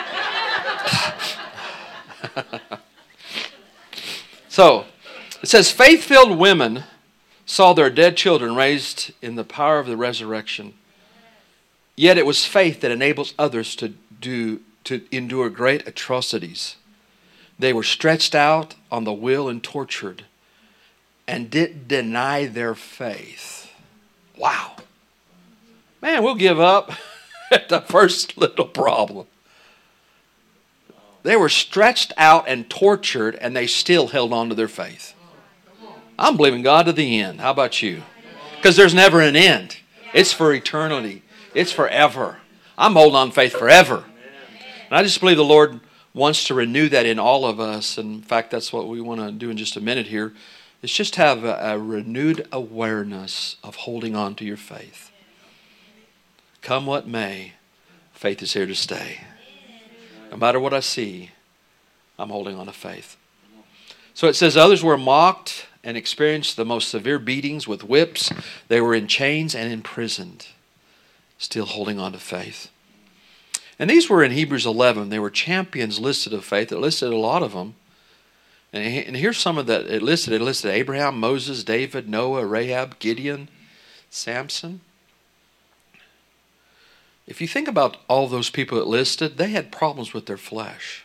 So, it says, faith-filled women saw their dead children raised in the power of the resurrection. Yet it was faith that enables others to endure great atrocities. They were stretched out on the wheel and tortured and didn't deny their faith. Wow. Man, we'll give up at the first little problem. They were stretched out and tortured, and they still held on to their faith. I'm believing God to the end. How about you? Because there's never an end. It's for eternity. It's forever. I'm holding on to faith forever. And I just believe the Lord wants to renew that in all of us. And in fact, that's what we want to do in just a minute here. Is just have a renewed awareness of holding on to your faith. Come what may, faith is here to stay. No matter what I see, I'm holding on to faith. So it says, others were mocked and experienced the most severe beatings with whips. They were in chains and imprisoned, still holding on to faith. And these were in Hebrews 11. They were champions listed of faith. It listed a lot of them. And here's some of that it listed. It listed Abraham, Moses, David, Noah, Rahab, Gideon, Samson. If you think about all those people it listed, they had problems with their flesh.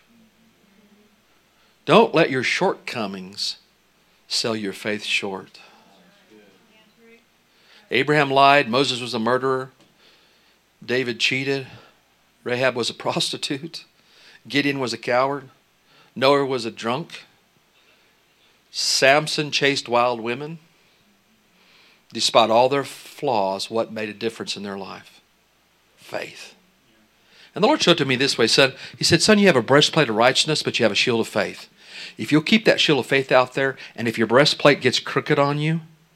Don't let your shortcomings sell your faith short. Abraham lied. Moses was a murderer. David cheated. Rahab was a prostitute. Gideon was a coward. Noah was a drunk. Samson chased wild women. Despite all their flaws, what made a difference in their life? Faith. And the Lord showed it to me this way. He said, son, you have a breastplate of righteousness, but you have a shield of faith. If you'll keep that shield of faith out there, and if your breastplate gets crooked on you,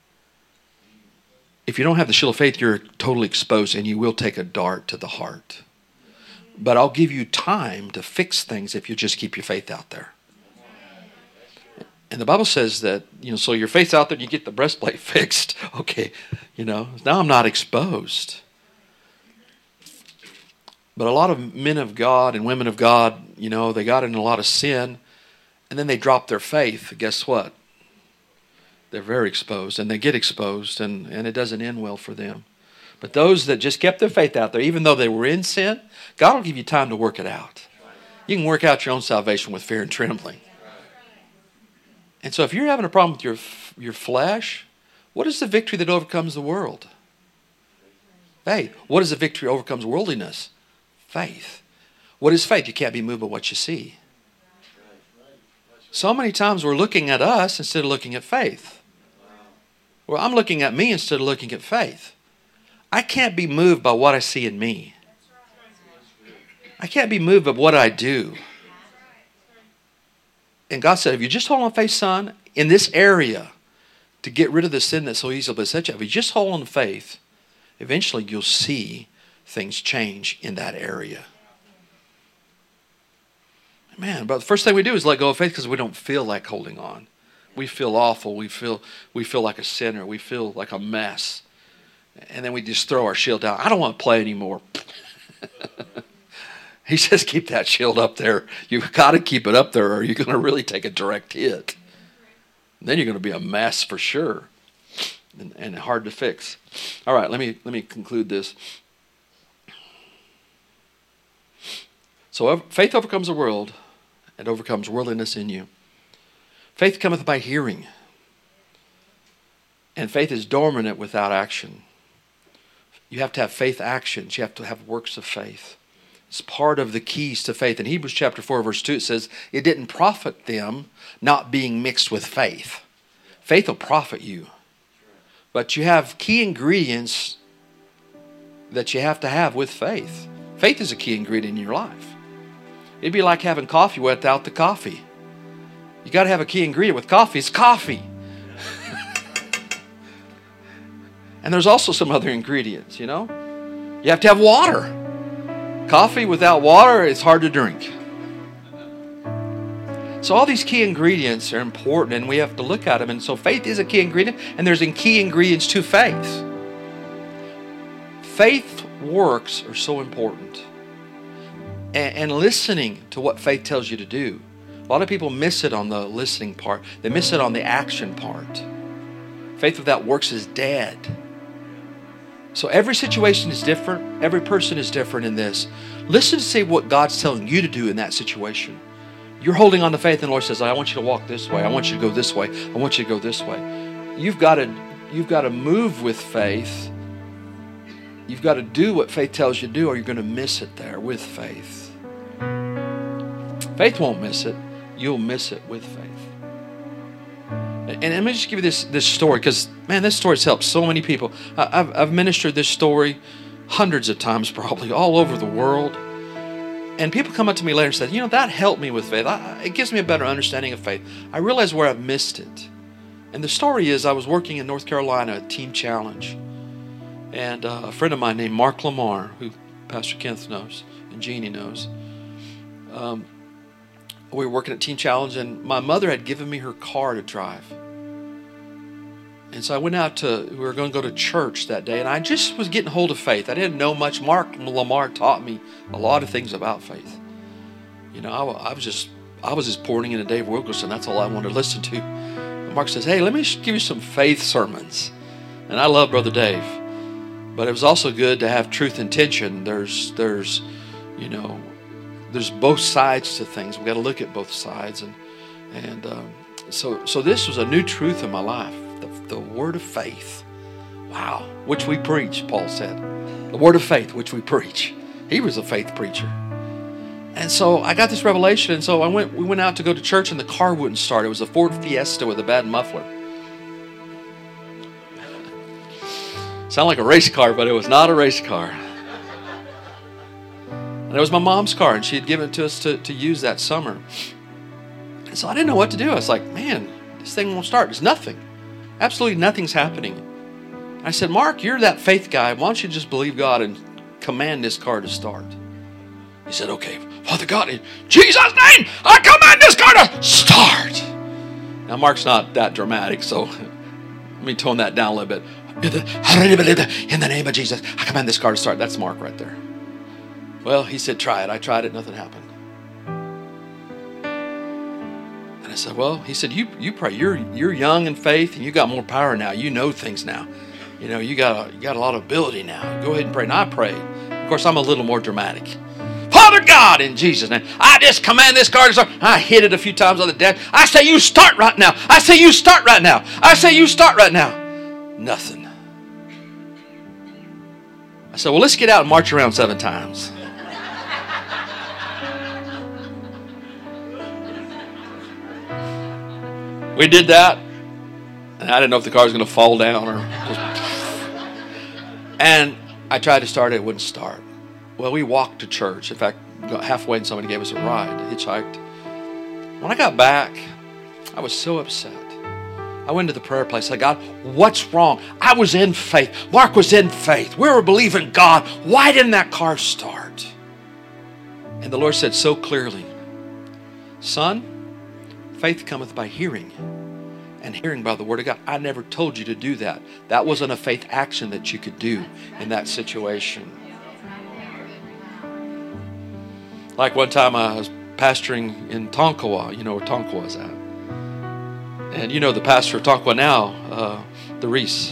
if you don't have the shield of faith, you're totally exposed, and you will take a dart to the heart. But I'll give you time to fix things if you just keep your faith out there. And the Bible says that, so your faith's out there and you get the breastplate fixed. Okay, now I'm not exposed. But a lot of men of God and women of God, they got in a lot of sin and then they dropped their faith. Guess what? They're very exposed and they get exposed and it doesn't end well for them. But those that just kept their faith out there, even though they were in sin, God will give you time to work it out. You can work out your own salvation with fear and trembling. And so if you're having a problem with your flesh, what is the victory that overcomes the world? Faith. What is the victory that overcomes worldliness? Faith. What is faith? You can't be moved by what you see. So many times we're looking at us instead of looking at faith. Well, I'm looking at me instead of looking at faith. I can't be moved by what I see in me. I can't be moved by what I do. And God said, if you just hold on to faith, son, in this area, to get rid of the sin that so easily besets you, if you just hold on to faith, eventually you'll see things change in that area. Man, but the first thing we do is let go of faith because we don't feel like holding on. We feel awful. We feel like a sinner. We feel like a mess. And then we just throw our shield down. I don't want to play anymore. He says, keep that shield up there. You've got to keep it up there or you're going to really take a direct hit. And then you're going to be a mess for sure and hard to fix. All right, let me conclude this. So faith overcomes the world and overcomes worldliness in you. Faith cometh by hearing. And faith is dormant without action. You have to have faith actions. You have to have works of faith. It's part of the keys to faith. In Hebrews chapter 4, verse 2, it says, it didn't profit them not being mixed with faith. Faith will profit you. But you have key ingredients that you have to have with faith. Faith is a key ingredient in your life. It'd be like having coffee without the coffee. You got to have a key ingredient with coffee. It's coffee. And there's also some other ingredients, You have to have water. Coffee without water, it's hard to drink. So all these key ingredients are important and we have to look at them. And so faith is a key ingredient and there's key ingredients to faith. Faith works are so important. And listening to what faith tells you to do. A lot of people miss it on the listening part. They miss it on the action part. Faith without works is dead. So every situation is different. Every person is different in this. Listen to see what God's telling you to do in that situation. You're holding on to faith, and the Lord says, I want you to walk this way. I want you to go this way. I want you to go this way. You've got to move with faith. You've got to do what faith tells you to do, or you're going to miss it there with faith. Faith won't miss it. You'll miss it with faith. And let me just give you this story, because, man, this story's helped so many people. I've ministered this story hundreds of times, probably, all over the world. And people come up to me later and say, that helped me with faith. It gives me a better understanding of faith. I realize where I've missed it. And the story is, I was working in North Carolina at Team Challenge. And a friend of mine named Mark Lamar, who Pastor Kenneth knows and Jeannie knows, we were working at Team Challenge, and my mother had given me her car to drive. And so I went out we were going to go to church that day, and I just was getting hold of faith. I didn't know much. Mark Lamar taught me a lot of things about faith. I was just pouring into Dave Wilkerson. That's all I wanted to listen to. And Mark says, hey, let me give you some faith sermons. And I love Brother Dave. But it was also good to have truth and tension. There's both sides to things. We've got to look at both sides. So this was a new truth in my life. The word of faith. Wow. Which we preach, Paul said. The word of faith, which we preach. He was a faith preacher. And so I got this revelation. And so we went out to go to church, and the car wouldn't start. It was a Ford Fiesta with a bad muffler. Sounded like a race car, but it was not a race car. And it was my mom's car, and she had given it to us to use that summer. And so I didn't know what to do. I was like, man, this thing won't start. There's nothing. Absolutely nothing's happening. I said, Mark, you're that faith guy. Why don't you just believe God and command this car to start? He said, okay, Father God, in Jesus' name, I command this car to start. Now, Mark's not that dramatic, so let me tone that down a little bit. In the name of Jesus, I command this car to start. That's Mark right there. Well, he said, try it. I tried it. Nothing happened. And I said, well, he said, you pray. You're young in faith, and you got more power now. You know things now. You got a lot of ability now. Go ahead and pray. And I prayed. Of course, I'm a little more dramatic. Father God, in Jesus' name, I just command this car to start. I hit it a few times on the deck. I say, you start right now. I say, you start right now. I say, you start right now. Nothing. I said, well, let's get out and march around 7 times. We did that, and I didn't know if the car was going to fall down or just... And I tried to start it, it wouldn't start. Well, we walked to church. In fact, got halfway and somebody gave us a ride, hitchhiked. When I got back, I was so upset. I went to the prayer place. I said, God, what's wrong? I was in faith. Mark was in faith. We were believing God. Why didn't that car start? And the Lord said so clearly, son, faith cometh by hearing, and hearing by the word of God. I never told you to do that. That wasn't a faith action that you could do in that situation. Like one time I was pastoring in Tonkawa. You know where Tonkawa is at. And you know the pastor of Tonkawa now, the Reese,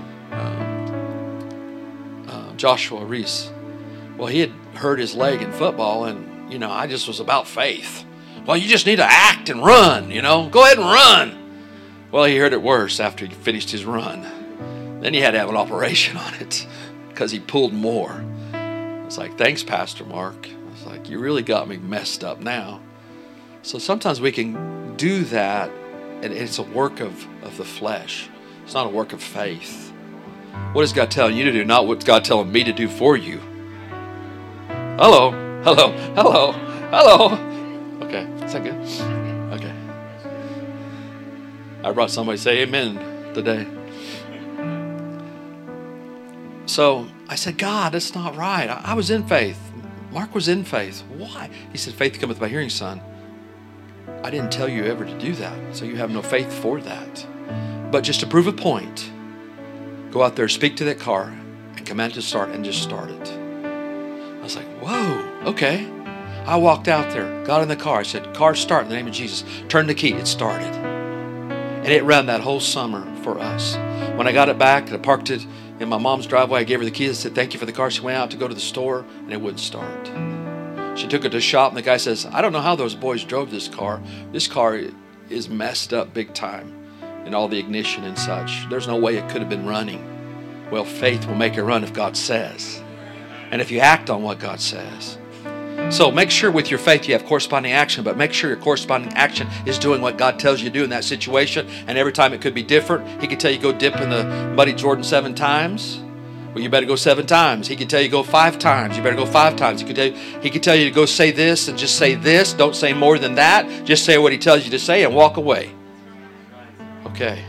Joshua Reese. Well, he had hurt his leg in football, and, I just was about faith. Well, you just need to act and run, Go ahead and run. Well, he heard it worse after he finished his run. Then he had to have an operation on it because he pulled more. I was like, thanks, Pastor Mark. I was like, you really got me messed up now. So sometimes we can do that, and it's a work of the flesh. It's not a work of faith. What is God telling you to do, not what God's telling me to do for you? Hello, hello, hello, hello. Okay, is that good? Okay. I brought somebody to say amen today. So I said, God, that's not right. I was in faith. Mark was in faith. Why? He said, faith cometh by hearing, son. I didn't tell you ever to do that, so you have no faith for that. But just to prove a point, go out there, speak to that car, and command it to start, and just start it. I was like, whoa, okay. I walked out there, got in the car. I said, car, start in the name of Jesus. Turn the key. It started. And it ran that whole summer for us. When I got it back, I parked it in my mom's driveway. I gave her the keys. I said, thank you for the car. She went out to go to the store, and it wouldn't start. She took it to the shop, and the guy says, I don't know how those boys drove this car. This car is messed up big time, and all the ignition and such. There's no way it could have been running. Well, faith will make it run if God says, and if you act on what God says. So make sure with your faith you have corresponding action, but make sure your corresponding action is doing what God tells you to do in that situation. And every time it could be different. He could tell you go dip in the muddy Jordan 7 times. Well, you better go 7 times. He could tell you go 5 times. You better go 5 times. He could tell you to go say this and just say this. Don't say more than that. Just say what he tells you to say and walk away. Okay.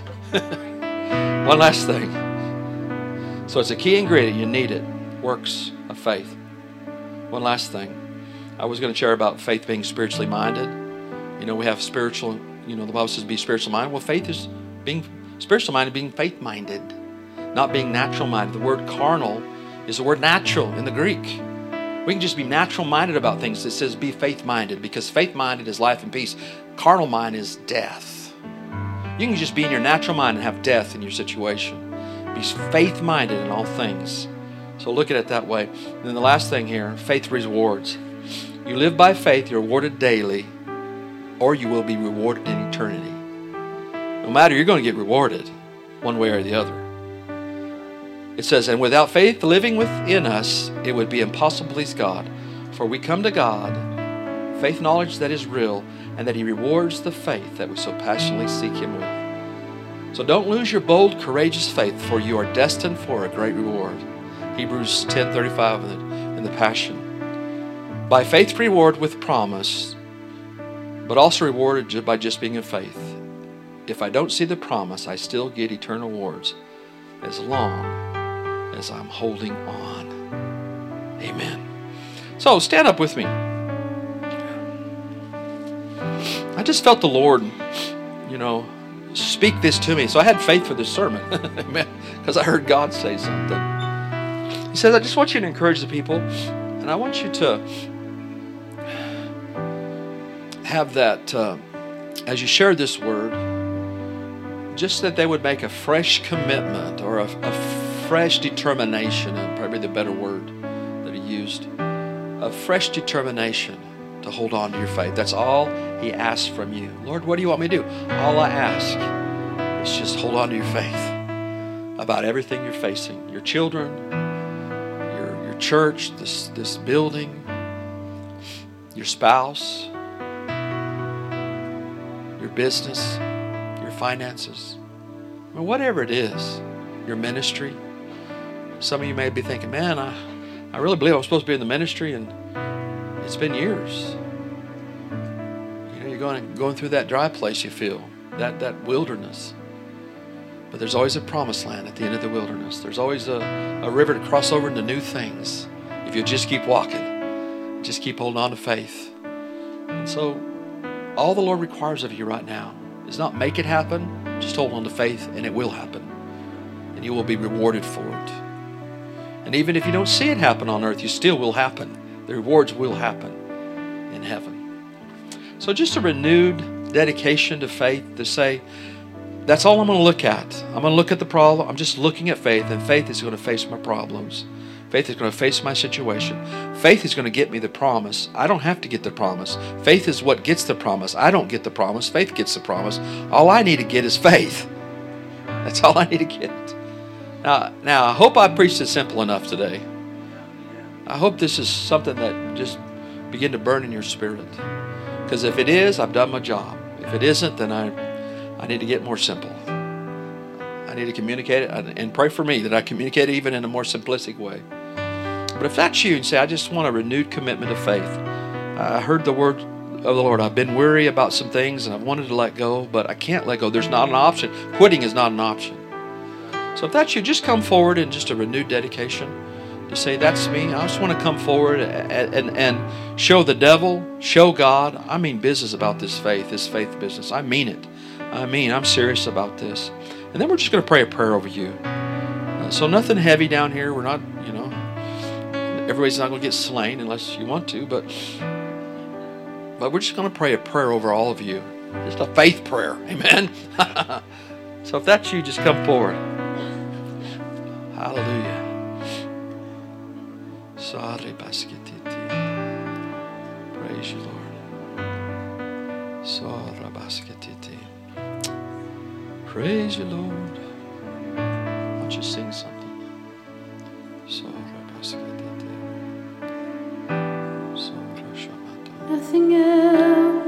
One last thing. So it's a key ingredient. You need it. Works of faith. One last thing. I was going to share about faith being spiritually minded. You know, we have spiritual, the Bible says be spiritually minded. Well, faith is being spiritually minded, being faith minded, not being natural minded. The word carnal is the word natural in the Greek. We can just be natural minded about things. It says be faith minded, because faith minded is life and peace. Carnal mind is death. You can just be in your natural mind and have death in your situation. Be faith minded in all things. So look at it that way. And then the last thing here, faith rewards. You live by faith, you're rewarded daily, or you will be rewarded in eternity. No matter, you're going to get rewarded one way or the other. It says, and without faith living within us, it would be impossible to please God. For we come to God, faith knowledge that is real, and that He rewards the faith that we so passionately seek Him with. So don't lose your bold, courageous faith, for you are destined for a great reward. Hebrews 10:35 in the Passion. By faith reward with promise, but also rewarded by just being in faith. If I don't see the promise, I still get eternal rewards as long as I'm holding on. Amen. So stand up with me. I just felt the Lord, speak this to me. So I had faith for this sermon. Amen. Because I heard God say something. He says, I just want you to encourage the people, and I want you to have that, as you share this word, just that they would make a fresh commitment or a fresh determination, and probably the better word that he used, a fresh determination to hold on to your faith. That's all he asks from you. Lord, what do you want me to do? All I ask is just hold on to your faith about everything you're facing. Your children, your church, this building, your spouse, your business, your finances, whatever it is, your ministry. Some of you may be thinking, man, I really believe I'm supposed to be in the ministry, and it's been years. You're going through that dry place, you feel, that wilderness. But there's always a promised land at the end of the wilderness. There's always a river to cross over into new things if you just keep walking, just keep holding on to faith. And so all the Lord requires of you right now is not make it happen, just hold on to faith, and it will happen. And you will be rewarded for it. And even if you don't see it happen on earth, you still will happen. The rewards will happen in heaven. So just a renewed dedication to faith to say, that's all I'm going to look at. I'm going to look at the problem. I'm just looking at faith, and faith is going to face my problems. Faith is going to face my situation. Faith is going to get me the promise. I don't have to get the promise. Faith is what gets the promise. I don't get the promise. Faith gets the promise. All I need to get is faith. That's all I need to get. Now I hope I preached it simple enough today. I hope this is something that just begin to burn in your spirit. Because if it is, I've done my job. If it isn't, then I need to get more simple. I need to communicate it, and pray for me that I communicate it even in a more simplistic way. But if that's you and say, I just want a renewed commitment of faith. I heard the word of the Lord. I've been weary about some things and I've wanted to let go, but I can't let go. There's not an option. Quitting is not an option. So if that's you, just come forward in just a renewed dedication to say, that's me. I just want to come forward and show the devil, show God, I mean business about this faith business. I mean it. I'm serious about this. And then we're just going to pray a prayer over you. So nothing heavy down here. We're not, everybody's not going to get slain unless you want to, but we're just going to pray a prayer over all of you. Just a faith prayer. Amen. So if that's you, just come forward. Hallelujah. Sorry, basketiti. Praise you, Lord. Sorry, basketiti. Praise you, Lord. Why don't you sing something? Sorry, basketiti. Sorry, shabata. Nothing else.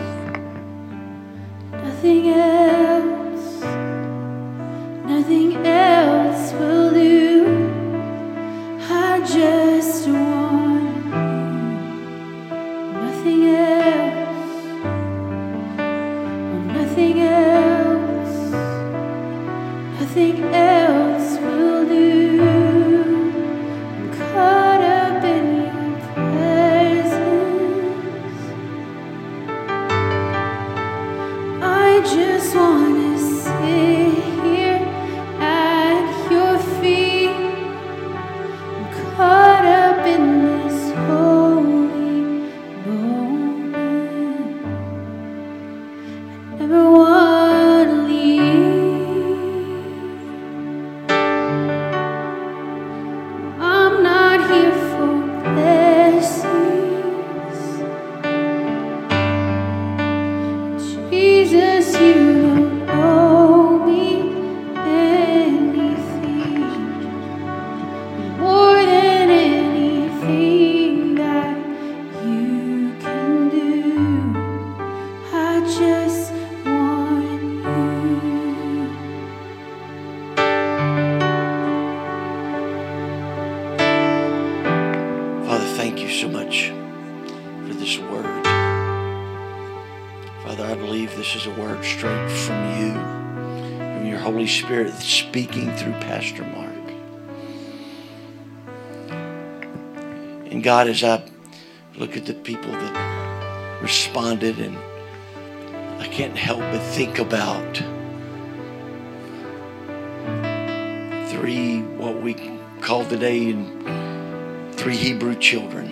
Nothing else. Nothing else will do. I just want you. Nothing else. Oh, nothing else. Nothing else will do. I'm caught up in your presence. I just want to sit here at your feet. I'm caught up in this holy moment. I never want to leave. I'm not here for blessings. Jesus, you don't owe me anything more than anything that you can do. I just want you. Father, thank you so much for this word. Father, I believe this is a word straight from you, from your Holy Spirit speaking through Pastor Mark. And God, as I look at the people that responded, and I can't help but think about three, what we call today, three Hebrew children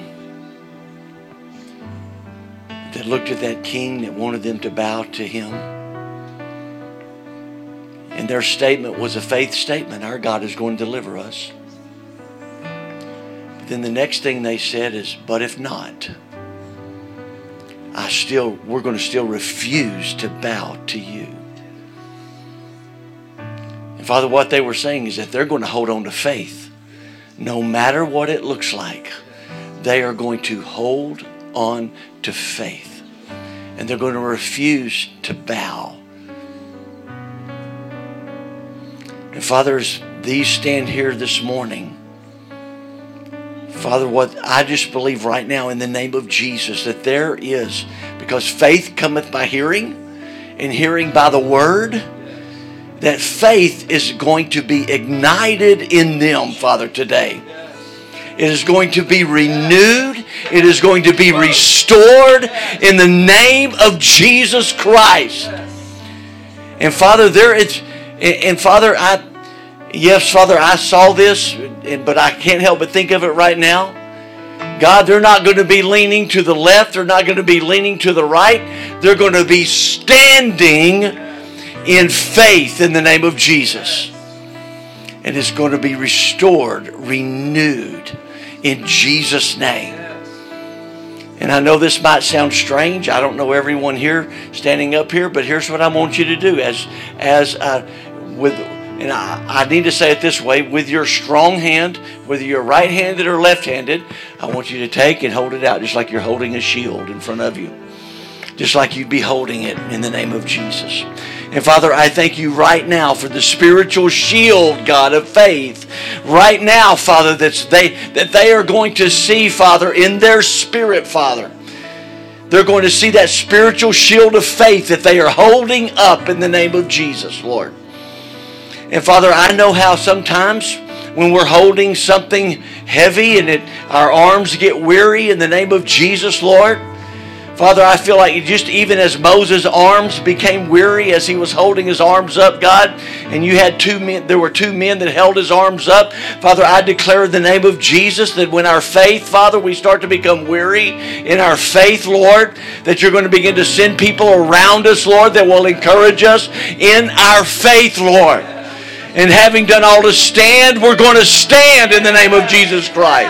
that looked at that king that wanted them to bow to him. And their statement was a faith statement. Our God is going to deliver us. But then the next thing they said is, but if not, we're going to still refuse to bow to you. And Father, what they were saying is that they're going to hold on to faith. No matter what it looks like, they are going to hold on to faith. And they're going to refuse to bow. And Father, as these stand here this morning, Father, what I just believe right now in the name of Jesus, that there is, because faith cometh by hearing, and hearing by the word, that faith is going to be ignited in them, Father, today. It is going to be renewed. It is going to be restored in the name of Jesus Christ. And Father, Father, I saw this, but I can't help but think of it right now. God, they're not going to be leaning to the left. They're not going to be leaning to the right. They're going to be standing in faith in the name of Jesus. And it's going to be restored, renewed in Jesus' name. And I know this might sound strange. I don't know everyone here standing up here, but here's what I want you to do. I need to say it this way, with your strong hand, whether you're right-handed or left-handed, I want you to take and hold it out just like you're holding a shield in front of you. Just like you'd be holding it in the name of Jesus. And Father, I thank you right now for the spiritual shield, God, of faith. Right now, Father, that they are going to see, Father, in their spirit, Father. They're going to see that spiritual shield of faith that they are holding up in the name of Jesus, Lord. And Father, I know how sometimes when we're holding something heavy and our arms get weary in the name of Jesus, Lord. Father, I feel like just even as Moses' arms became weary as he was holding his arms up, God, and you had there were two men that held his arms up. Father, I declare in the name of Jesus that when our faith, Father, we start to become weary in our faith, Lord, that you're going to begin to send people around us, Lord, that will encourage us in our faith, Lord. And having done all to stand, we're going to stand in the name of Jesus Christ.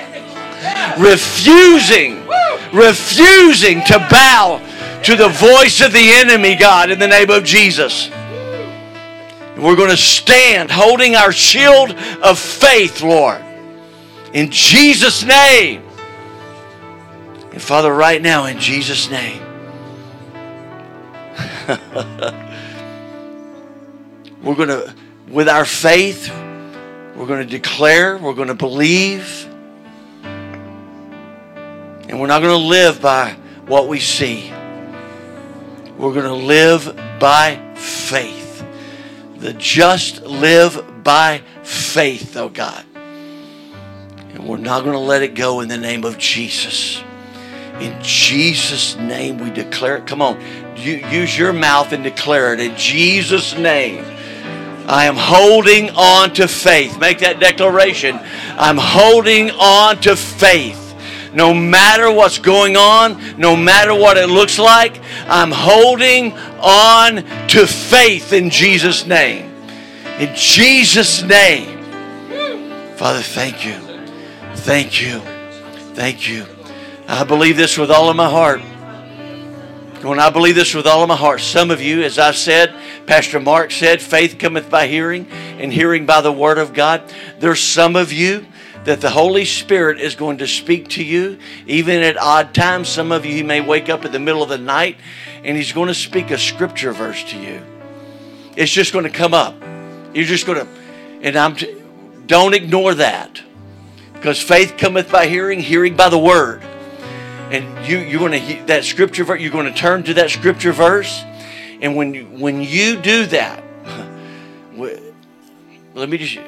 Refusing to bow to the voice of the enemy, God, in the name of Jesus. And we're going to stand holding our shield of faith, Lord, in Jesus' name. And Father, right now, in Jesus' name, we're going to, with our faith, we're going to declare, we're going to believe, and we're not going to live by what we see. We're going to live by faith. The just live by faith, oh God. And we're not going to let it go in the name of Jesus. In Jesus' name we declare it. Come on, use your mouth and declare it. In Jesus' name, I am holding on to faith. Make that declaration. I'm holding on to faith. No matter what's going on, no matter what it looks like, I'm holding on to faith in Jesus' name. In Jesus' name. Father, thank you. Thank you. Thank you. I believe this with all of my heart. When I believe this with all of my heart, some of you, as I said, Pastor Mark said, faith cometh by hearing, and hearing by the word of God. There's some of you that the Holy Spirit is going to speak to you, even at odd times. Some of you, He may wake up in the middle of the night, and He's going to speak a scripture verse to you. It's just going to come up. You're just going to, and don't ignore that, because faith cometh by hearing, hearing by the word. And you're going to that scripture verse. You're going to turn to that scripture verse, and when you do that, let me just.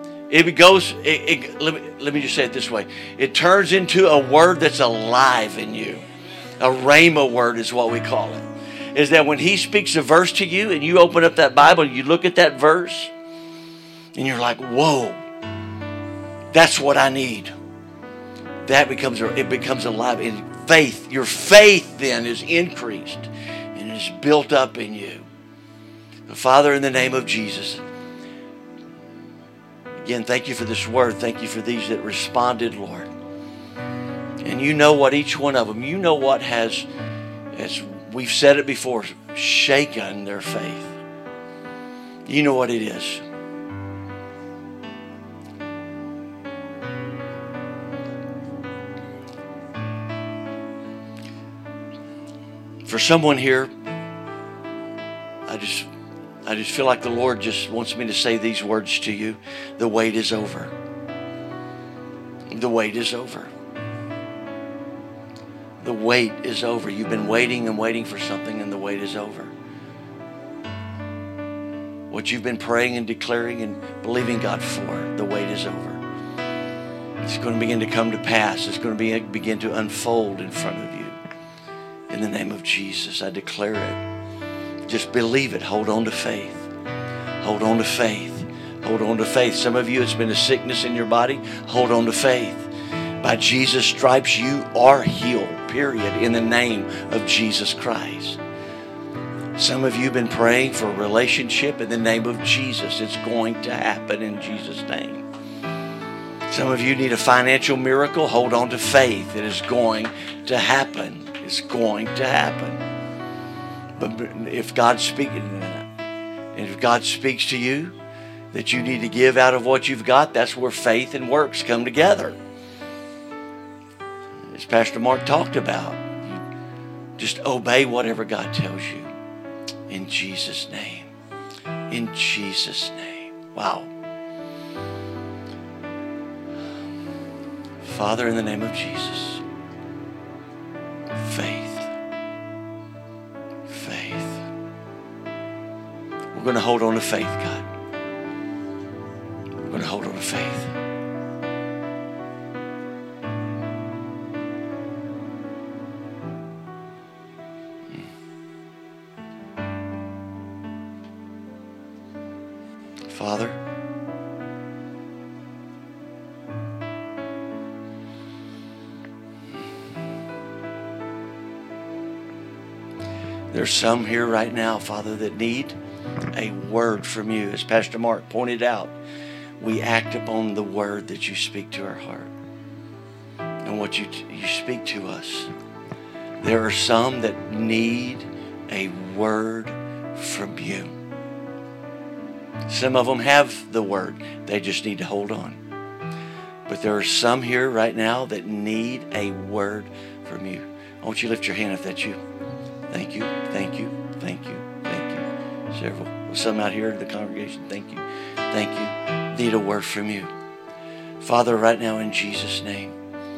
Let me just say it this way. It turns into a word that's alive in you. A rhema word is what we call it. Is that when He speaks a verse to you and you open up that Bible and you look at that verse and you're like, whoa, that's what I need. It becomes alive in faith. Your faith then is increased and is built up in you. Father, in the name of Jesus, again, thank you for this word. Thank you for these that responded, Lord. And you know what each one of them, you know what has, as we've said it before, shaken their faith. You know what it is. For someone here, I just feel like the Lord just wants me to say these words to you. The wait is over. The wait is over. The wait is over. You've been waiting and waiting for something, and the wait is over. What you've been praying and declaring and believing God for, the wait is over. It's going to begin to come to pass. It's going to begin to unfold in front of you. In the name of Jesus, I declare it. Just believe it. Hold on to faith. Hold on to faith. Hold on to faith. Some of you, it's been a sickness in your body. Hold on to faith. By Jesus' stripes, you are healed, period, in the name of Jesus Christ. Some of you have been praying for a relationship in the name of Jesus. It's going to happen in Jesus' name. Some of you need a financial miracle. Hold on to faith. It is going to happen. It's going to happen. But if God speaks to you that you need to give out of what you've got, that's where faith and works come together. As Pastor Mark talked about, you just obey whatever God tells you. In Jesus' name. In Jesus' name. Wow. Father, in the name of Jesus. Faith. Faith. We're going to hold on to faith, God. We're going to hold on to faith. Father, there's some here right now, Father, that need a word from you. As Pastor Mark pointed out, we act upon the word that you speak to our heart and what you speak to us. There are some that need a word from you. Some of them have the word. They just need to hold on. But there are some here right now that need a word from you. I want you to lift your hand if that's you. Thank you, thank you, thank you, thank you. Several. Some out here in the congregation, thank you, thank you. Need a word from you. Father, right now in Jesus' name,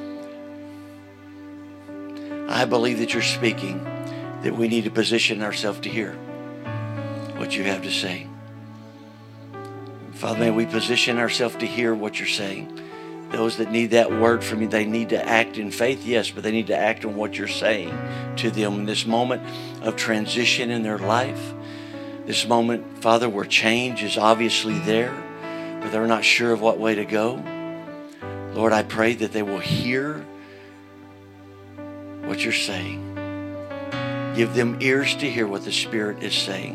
I believe that you're speaking, that we need to position ourselves to hear what you have to say. Father, may we position ourselves to hear what you're saying. Those that need that word from you, they need to act in faith, yes, but they need to act on what you're saying to them in this moment of transition in their life. This moment, Father, where change is obviously there, but they're not sure of what way to go. Lord, I pray that they will hear what you're saying. Give them ears to hear what the Spirit is saying.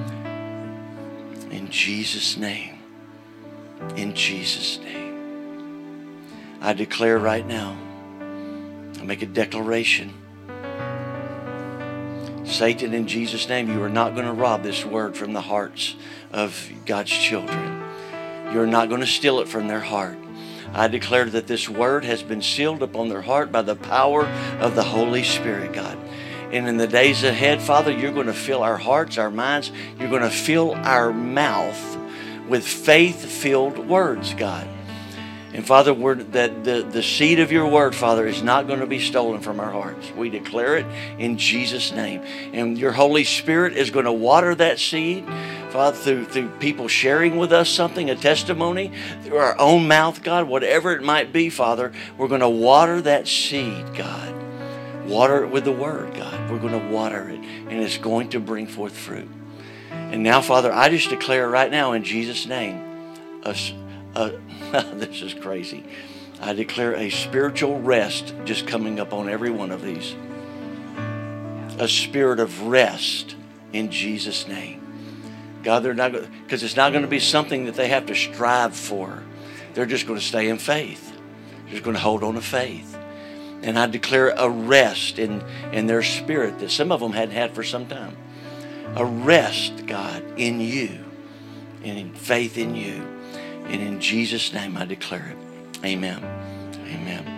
In Jesus' name. In Jesus' name. I declare right now, I make a declaration. Satan, in Jesus' name, you are not going to rob this word from the hearts of God's children. You're not going to steal it from their heart. I declare that this word has been sealed upon their heart by the power of the Holy Spirit, God. And in the days ahead, Father, you're going to fill our hearts, our minds. You're going to fill our mouth with faith-filled words, God. And Father, that the seed of your word, Father, is not going to be stolen from our hearts. We declare it in Jesus' name. And your Holy Spirit is going to water that seed, Father, through people sharing with us something, a testimony, through our own mouth, God, whatever it might be, Father, we're going to water that seed, God. Water it with the word, God. We're going to water it, and it's going to bring forth fruit. And now, Father, I just declare right now in Jesus' name, this is crazy. I declare a spiritual rest just coming up on every one of these. A spirit of rest in Jesus' name. God, they're not, because it's not going to be something that they have to strive for. They're just going to stay in faith. They're just going to hold on to faith. And I declare a rest in their spirit that some of them hadn't had for some time. A rest, God, in you and in faith in you. And in Jesus' name I declare it. Amen. Amen.